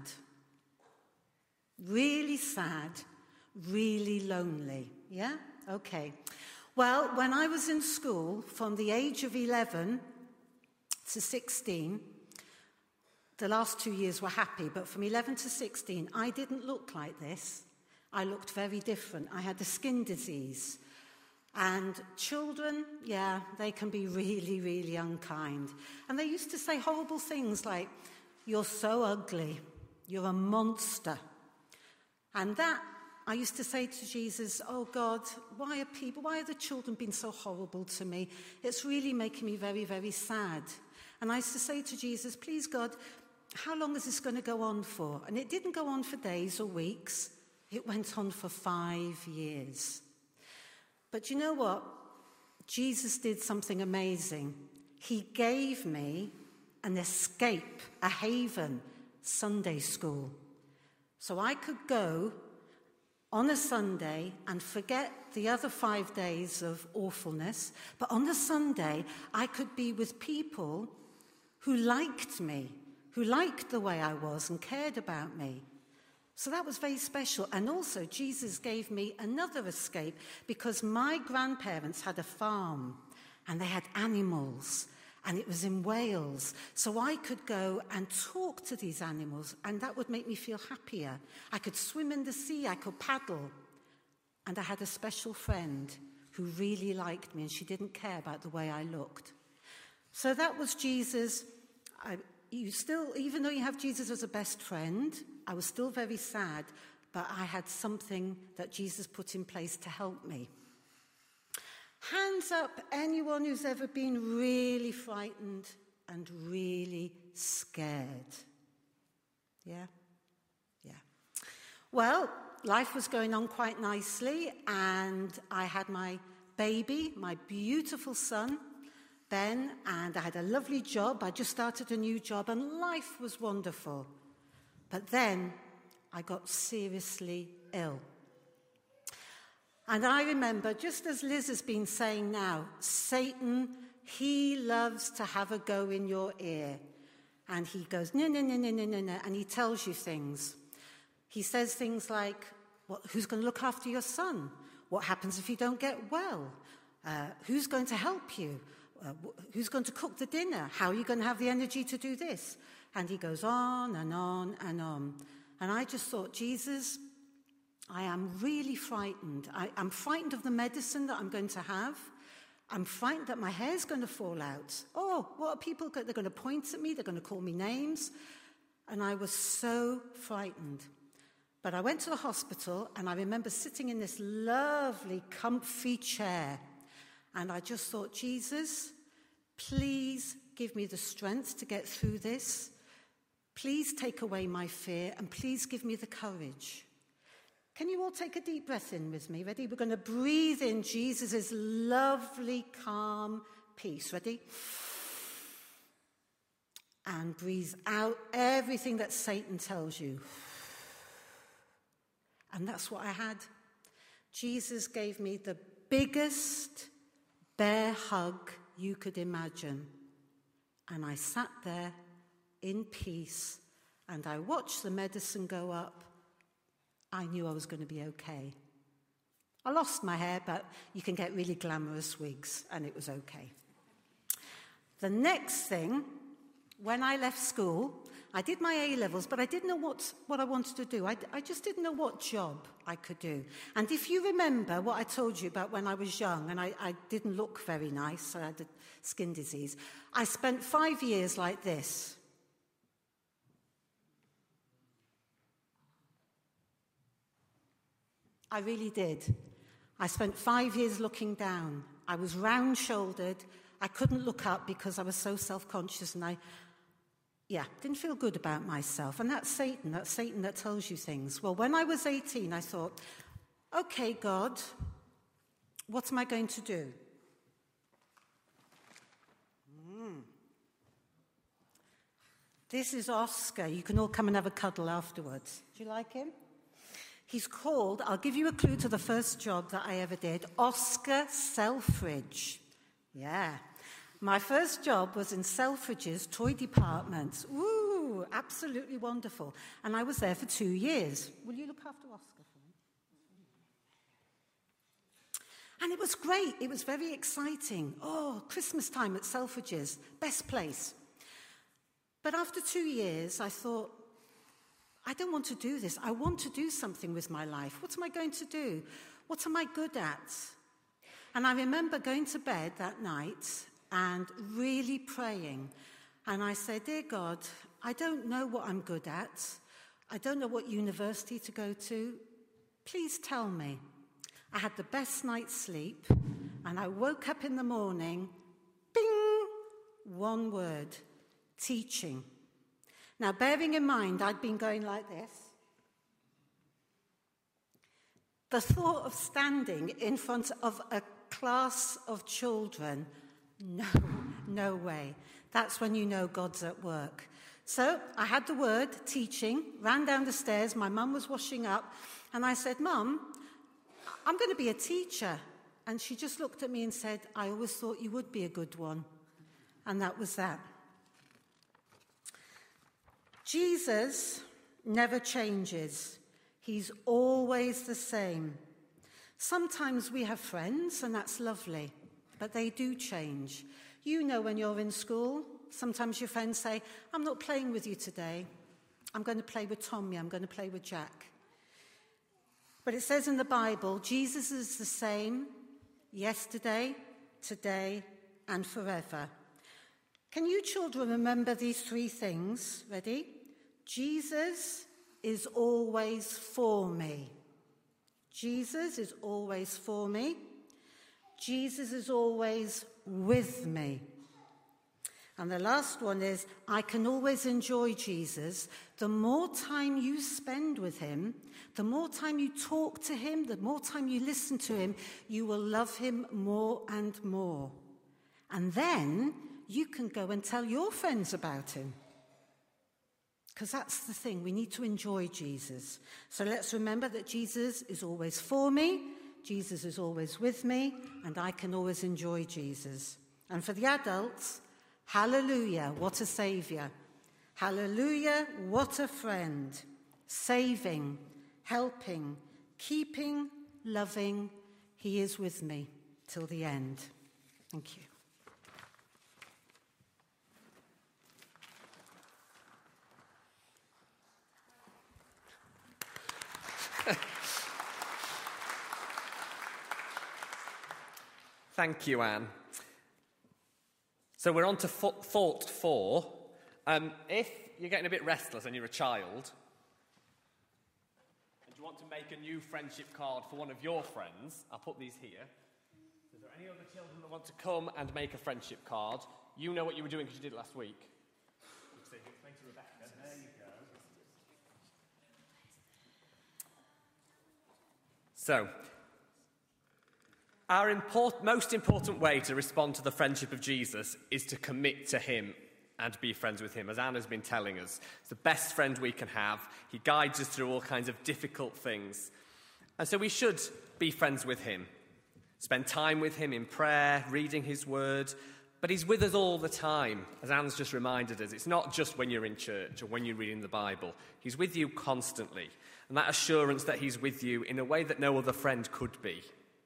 Really sad, really lonely, yeah? Okay. Well, when I was in school, from the age of 11 to 16, the last 2 years were happy, but from 11 to 16, I didn't look like this. I looked very different. I had a skin disease. And children, yeah, they can be really, really unkind. And they used to say horrible things like, "You're so ugly. You're a monster." And that, I used to say to Jesus, "Oh God, why are the children being so horrible to me? It's really making me very, very sad." And I used to say to Jesus, "Please God, how long is this going to go on for?" And it didn't go on for days or weeks. It went on for 5 years. But you know what? Jesus did something amazing. He gave me an escape, a haven, Sunday school. So I could go on a Sunday and forget the other 5 days of awfulness, but on the Sunday I could be with people who liked me, who liked the way I was and cared about me. So that was very special. And also Jesus gave me another escape because my grandparents had a farm and they had animals, and it was in Wales. So I could go and talk to these animals, and that would make me feel happier. I could swim in the sea, I could paddle. And I had a special friend who really liked me, and she didn't care about the way I looked. So that was Jesus. Even though you have Jesus as a best friend, I was still very sad, but I had something that Jesus put in place to help me. Hands up, anyone who's ever been really frightened and really scared. Yeah? Yeah. Well, life was going on quite nicely, and I had my baby, my beautiful son, Ben, and I had a lovely job. I just started a new job, and life was wonderful. But then I got seriously ill. And I remember, just as Liz has been saying now, Satan, he loves to have a go in your ear. And he goes, no, and he tells you things. He says things like, who's going to look after your son? What happens if you don't get well? Who's going to help you? Who's going to cook the dinner? How are you going to have the energy to do this? And he goes on and on and on. And I just thought, Jesus, I am really frightened. I'm frightened of the medicine that I'm going to have. I'm frightened that my hair's going to fall out. Oh, what are people going to do? They're going to point at me. They're going to call me names. And I was so frightened. But I went to the hospital, and I remember sitting in this lovely, comfy chair. And I just thought, Jesus, please give me the strength to get through this. Please take away my fear, and please give me the courage. Can you all take a deep breath in with me? Ready? We're going to breathe in Jesus' lovely, calm peace. Ready? And breathe out everything that Satan tells you. And that's what I had. Jesus gave me the biggest bear hug you could imagine. And I sat there in peace, and I watched the medicine go up. I knew I was going to be okay. I lost my hair, but you can get really glamorous wigs, and it was okay. The next thing, when I left school, I did my A-levels, but I didn't know what I wanted to do. I just didn't know what job I could do. And if you remember what I told you about when I was young, and I didn't look very nice, I had a skin disease, I spent 5 years like this. I really did. I spent 5 years looking down. I was round-shouldered. I couldn't look up because I was so self-conscious, and I didn't feel good about myself. And that's Satan that tells you things. Well, when I was 18, I thought, okay, God, what am I going to do? This is Oscar. You can all come and have a cuddle afterwards. Do you like him? He's called, I'll give you a clue to the first job that I ever did, Oscar Selfridge. Yeah. My first job was in Selfridge's toy department. Ooh, absolutely wonderful. And I was there for 2 years. Will you look after Oscar for me? And it was great. It was very exciting. Oh, Christmas time at Selfridge's, best place. But after 2 years, I thought, I don't want to do this. I want to do something with my life. What am I going to do? What am I good at? And I remember going to bed that night and really praying. And I said, dear God, I don't know what I'm good at. I don't know what university to go to. Please tell me. I had the best night's sleep, and I woke up in the morning, bing, one word, teaching. Now, bearing in mind, I'd been going like this. The thought of standing in front of a class of children, no way. That's when you know God's at work. So I had the word, teaching, ran down the stairs. My mum was washing up. And I said, Mum, I'm going to be a teacher. And she just looked at me and said, I always thought you would be a good one. And that was that. Jesus never changes. He's always the same. Sometimes we have friends, and that's lovely, but they do change. You know when you're in school, sometimes your friends say, I'm not playing with you today. I'm going to play with Tommy. I'm going to play with Jack. But it says in the Bible, Jesus is the same yesterday, today, and forever. Can you children remember these three things? Ready? Jesus is always for me. Jesus is always for me. Jesus is always with me. And the last one is, I can always enjoy Jesus. The more time you spend with him, the more time you talk to him, the more time you listen to him, you will love him more and more. And then you can go and tell your friends about him. Because that's the thing, we need to enjoy Jesus. So let's remember that Jesus is always for me, Jesus is always with me, and I can always enjoy Jesus. And for the adults, hallelujah, what a saviour. Hallelujah, what a friend. Saving, helping, keeping, loving, he is with me till the end. Thank you. Thank you, Anne. So we're on to thought 4. If you're getting a bit restless and you're a child, and you want to make a new friendship card for one of your friends, I'll put these here. Is there any other children that want to come and make a friendship card? You know what you were doing because you did it last week. So you can explain to Rebecca. There you go. So, our most important way to respond to the friendship of Jesus is to commit to him and be friends with him, as Anna's been telling us. It's the best friend we can have. He guides us through all kinds of difficult things. And so we should be friends with him. Spend time with him in prayer, reading his word. But he's with us all the time, as Anne's just reminded us. It's not just when you're in church or when you're reading the Bible. He's with you constantly. And that assurance that he's with you in a way that no other friend could be.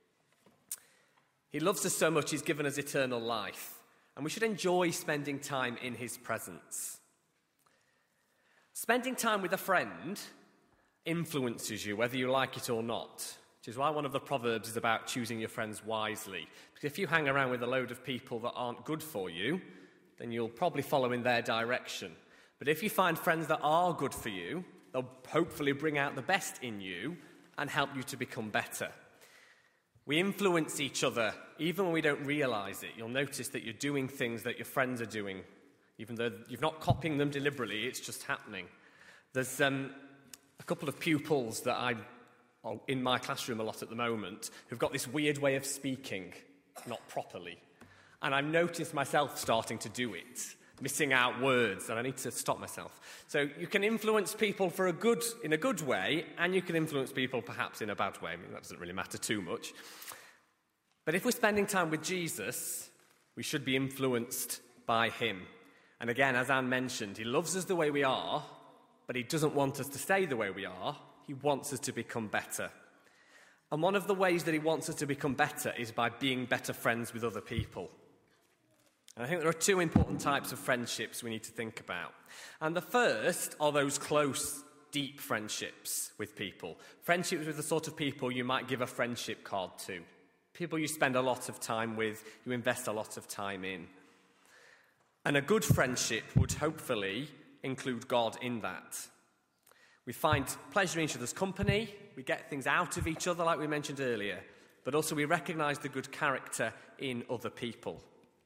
He loves us so much, he's given us eternal life, and we should enjoy spending time in his presence. Spending time with a friend influences you, whether you like it or not, which is why one of the Proverbs is about choosing your friends wisely. Because if you hang around with a load of people that aren't good for you, then you'll probably follow in their direction. But if you find friends that are good for you, they'll hopefully bring out the best in you and help you to become better. We influence each other, even when we don't realise it. You'll notice that you're doing things that your friends are doing, even though you're not copying them deliberately, it's just happening. There's a couple of pupils that I'm in my classroom a lot at the moment who've got this weird way of speaking, not properly. And I've noticed myself starting to do it, missing out words, and I need to stop myself. So you can influence people in a good way, and you can influence people perhaps in a bad way. I mean, that doesn't really matter too much. But if we're spending time with Jesus, we should be influenced by him. And again, as Anne mentioned, he loves us the way we are, but he doesn't want us to stay the way we are. He wants us to become better. And one of the ways that he wants us to become better is by being better friends with other people. And I think there are two important types of friendships we need to think about. And the first are those close, deep friendships with people. Friendships with the sort of people you might give a friendship card to. People you spend a lot of time with, you invest a lot of time in. And a good friendship would hopefully include God in that. We find pleasure in each other's company, we get things out of each other like we mentioned earlier, but also we recognise the good character in other people.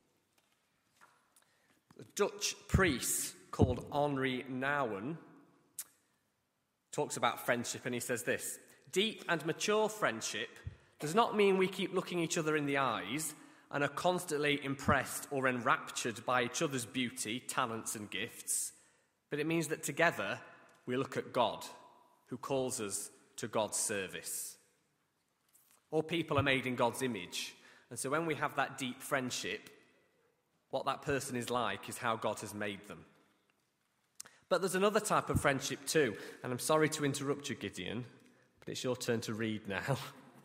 A Dutch priest called Henri Nouwen talks about friendship, and he says this: Deep and mature friendship does not mean we keep looking each other in the eyes and are constantly impressed or enraptured by each other's beauty, talents and gifts, but it means that together we look at God, who calls us to God's service. All people are made in God's image, and so when we have that deep friendship, what that person is like is how God has made them. But there's another type of friendship too, and I'm sorry to interrupt you, Gideon, but it's your turn to read now.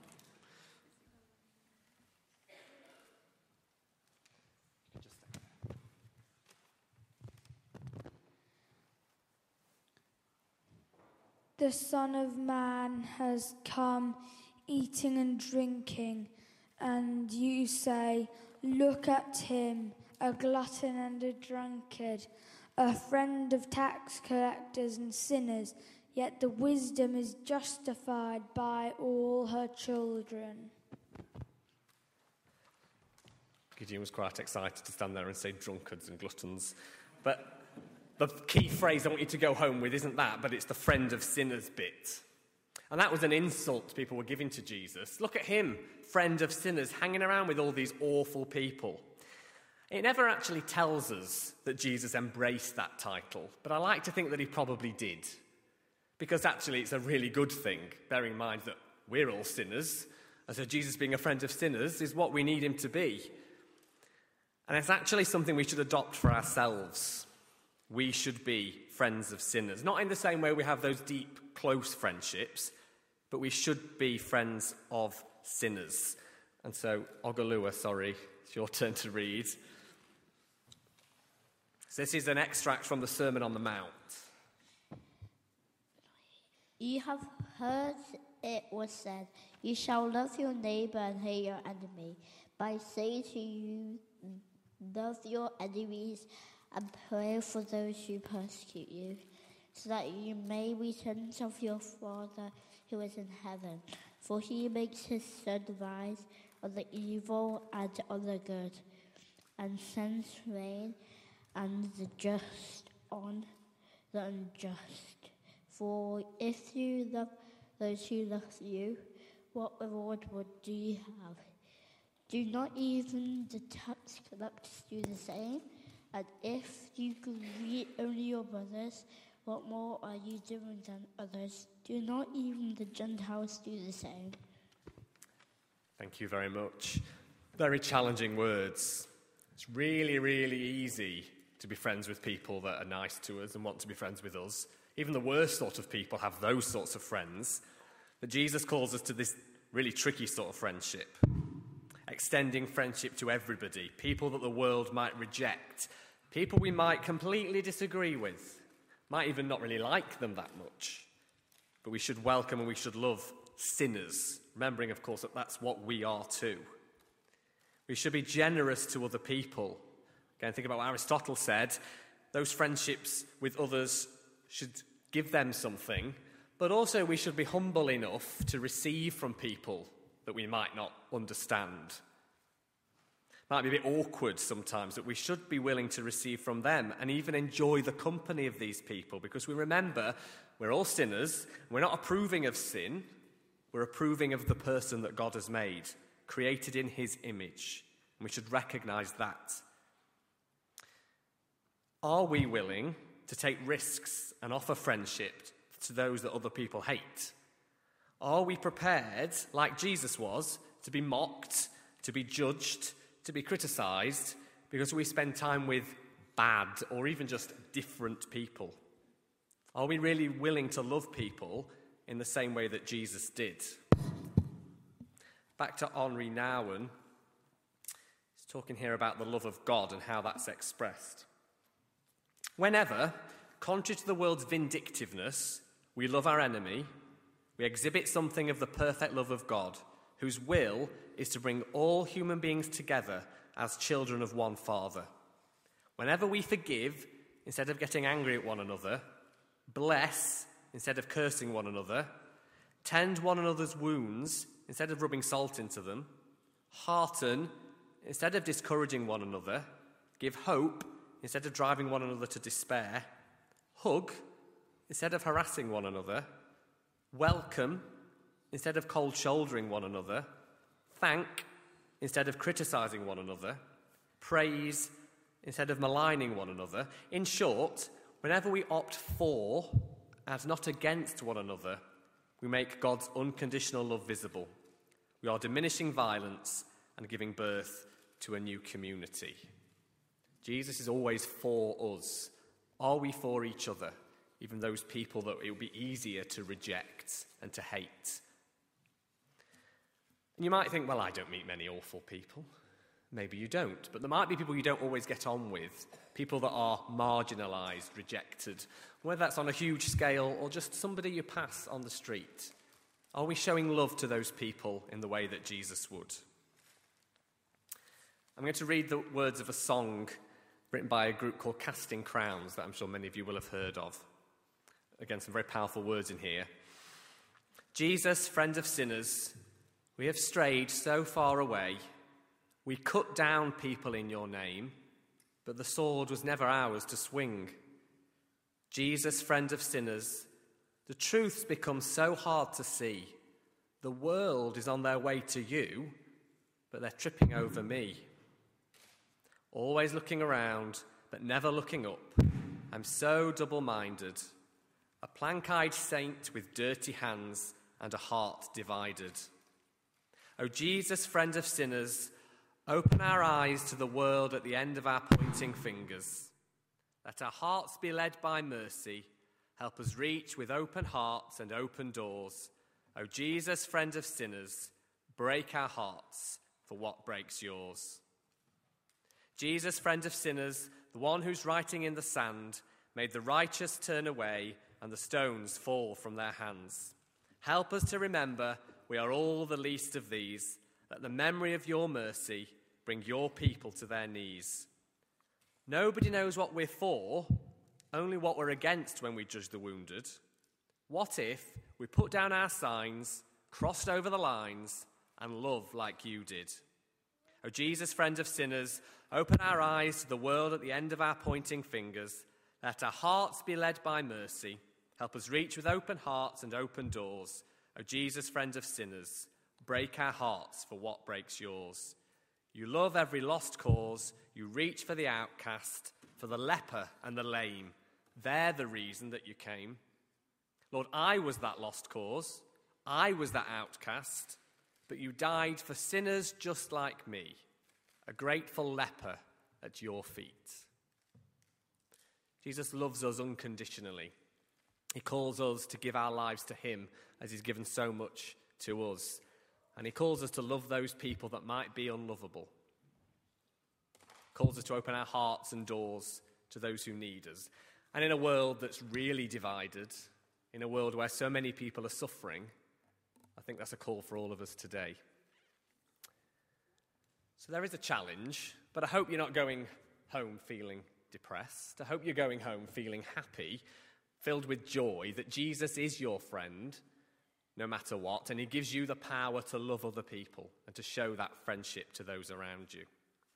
The Son of Man has come, eating and drinking, and you say, "Look at him, a glutton and a drunkard, a friend of tax collectors and sinners, yet the wisdom is justified by all her children." Gideon was quite excited to stand there and say drunkards and gluttons, but the key phrase I want you to go home with isn't that, but it's the friend of sinners bit. And that was an insult people were giving to Jesus. Look at him, friend of sinners, hanging around with all these awful people. It never actually tells us that Jesus embraced that title, but I like to think that he probably did. Because actually it's a really good thing, bearing in mind that we're all sinners, and so Jesus being a friend of sinners is what we need him to be. And it's actually something we should adopt for ourselves. We should be friends of sinners. Not in the same way we have those deep, close friendships, but we should be friends of sinners. And so, Ogalua, it's your turn to read. So this is an extract from the Sermon on the Mount. You have heard it was said, "You shall love your neighbour and hate your enemy." But I say to you, love your enemies and pray for those who persecute you, so that you may be sons of your Father who is in heaven. For he makes his sun rise on the evil and on the good, and sends rain and the just on the unjust. For if you love those who love you, what reward do you have? Do not even the tax collectors do the same? And if you greet only your brothers, what more are you doing than others? Do not even the Gentiles do the same? Thank you very much. Very challenging words. It's really, really easy to be friends with people that are nice to us and want to be friends with us. Even the worst sort of people have those sorts of friends. But Jesus calls us to this really tricky sort of friendship. Extending friendship to everybody, people that the world might reject, people we might completely disagree with, might even not really like them that much. But we should welcome and we should love sinners, remembering, of course, that that's what we are too. We should be generous to other people. Again, think about what Aristotle said. Those friendships with others should give them something, but also we should be humble enough to receive from people that we might not understand. Might be a bit awkward sometimes, but we should be willing to receive from them and even enjoy the company of these people, because we remember we're all sinners. We're not approving of sin. We're approving of the person that God has made, created in his image. And we should recognize that. Are we willing to take risks and offer friendship to those that other people hate? Are we prepared, like Jesus was, to be mocked, to be judged, to be criticised because we spend time with bad or even just different people? Are we really willing to love people in the same way that Jesus did? Back to Henri Nouwen. He's talking here about the love of God and how that's expressed. Whenever, contrary to the world's vindictiveness, we love our enemy, we exhibit something of the perfect love of God, whose will is to bring all human beings together as children of one Father. Whenever we forgive, instead of getting angry at one another, bless instead of cursing one another, tend one another's wounds instead of rubbing salt into them, hearten instead of discouraging one another, give hope instead of driving one another to despair, hug instead of harassing one another, welcome instead of cold shouldering one another, thank instead of criticising one another, praise instead of maligning one another. In short, whenever we opt for and not against one another, we make God's unconditional love visible. We are diminishing violence and giving birth to a new community. Jesus is always for us. Are we for each other, even those people that it would be easier to reject and to hate? And you might think, well, I don't meet many awful people. Maybe you don't, but there might be people you don't always get on with, people that are marginalised, rejected, whether that's on a huge scale or just somebody you pass on the street. Are we showing love to those people in the way that Jesus would? I'm going to read the words of a song written by a group called Casting Crowns that I'm sure many of you will have heard of. Again, some very powerful words in here. Jesus, friend of sinners, we have strayed so far away. We cut down people in your name, but the sword was never ours to swing. Jesus, friend of sinners, the truth's become so hard to see. The world is on their way to you, but they're tripping over me. Always looking around, but never looking up. I'm so double-minded. A plank-eyed saint with dirty hands and a heart divided. O Jesus, friend of sinners, open our eyes to the world at the end of our pointing fingers. Let our hearts be led by mercy. Help us reach with open hearts and open doors. O Jesus, friend of sinners, break our hearts for what breaks yours. Jesus, friend of sinners, the one who's writing in the sand, made the righteous turn away and the stones fall from their hands. Help us to remember we are all the least of these. Let the memory of your mercy bring your people to their knees. Nobody knows what we're for, only what we're against when we judge the wounded. What if we put down our signs, crossed over the lines, and love like you did? O Jesus, friend of sinners, open our eyes to the world at the end of our pointing fingers. Let our hearts be led by mercy. Help us reach with open hearts and open doors. O Jesus, friend of sinners, break our hearts for what breaks yours. You love every lost cause. You reach for the outcast, for the leper and the lame. They're the reason that you came. Lord, I was that lost cause. I was that outcast. But you died for sinners just like me, a grateful leper at your feet. Jesus loves us unconditionally. He calls us to give our lives to him as he's given so much to us. And he calls us to love those people that might be unlovable. He calls us to open our hearts and doors to those who need us. And in a world that's really divided, in a world where so many people are suffering, I think that's a call for all of us today. So there is a challenge, but I hope you're not going home feeling depressed. I hope you're going home feeling happy, filled with joy that Jesus is your friend, no matter what, and he gives you the power to love other people and to show that friendship to those around you.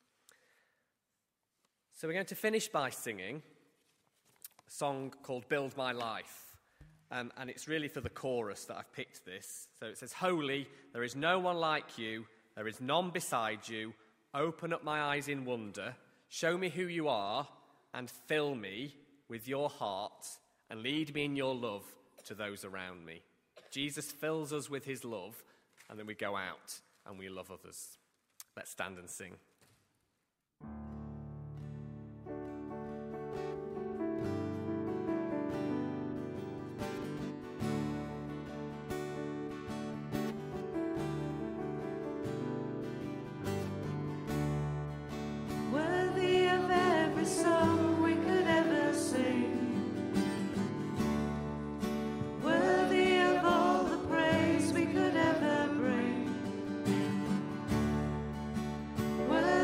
So we're going to finish by singing a song called Build My Life. And it's really for the chorus that I've picked this. So it says, Holy, there is no one like you. There is none beside you. Open up my eyes in wonder. Show me who you are and fill me with your heart and lead me in your love to those around me. Jesus fills us with his love, and then we go out and we love others. Let's stand and sing. Worthy of every song we could ever sing. Worthy of all the praise we could ever bring. Worthy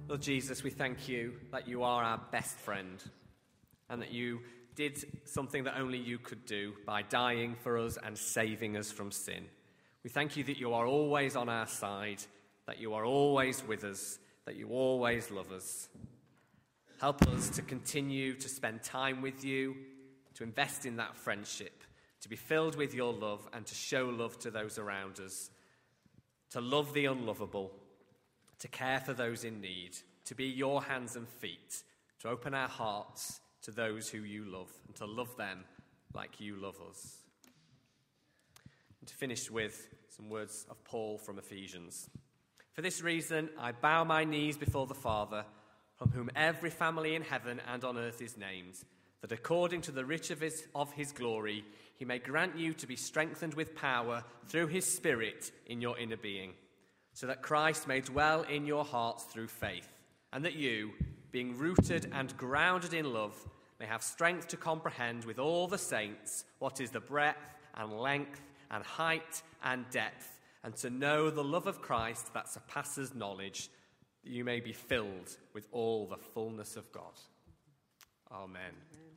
Lord Jesus, we thank you that you are our best friend and that you did something that only you could do by dying for us and saving us from sin. We thank you that you are always on our side, that you are always with us, that you always love us. Help us to continue to spend time with you, to invest in that friendship, to be filled with your love and to show love to those around us, to love the unlovable, to care for those in need, to be your hands and feet, to open our hearts to those who you love and to love them like you love us. And to finish with some words of Paul from Ephesians. For this reason, I bow my knees before the Father, from whom every family in heaven and on earth is named, that according to the riches of his glory, he may grant you to be strengthened with power through his Spirit in your inner being, so that Christ may dwell in your hearts through faith, and that you, being rooted and grounded in love, may have strength to comprehend with all the saints what is the breadth and length and height and depth, and to know the love of Christ that surpasses knowledge, that you may be filled with all the fullness of God. Amen.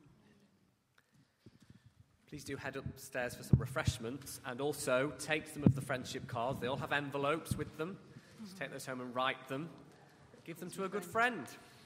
Please do head upstairs for some refreshments and also take some of the friendship cards. They all have envelopes with them. Just take those home and write them. Give them to a good friend.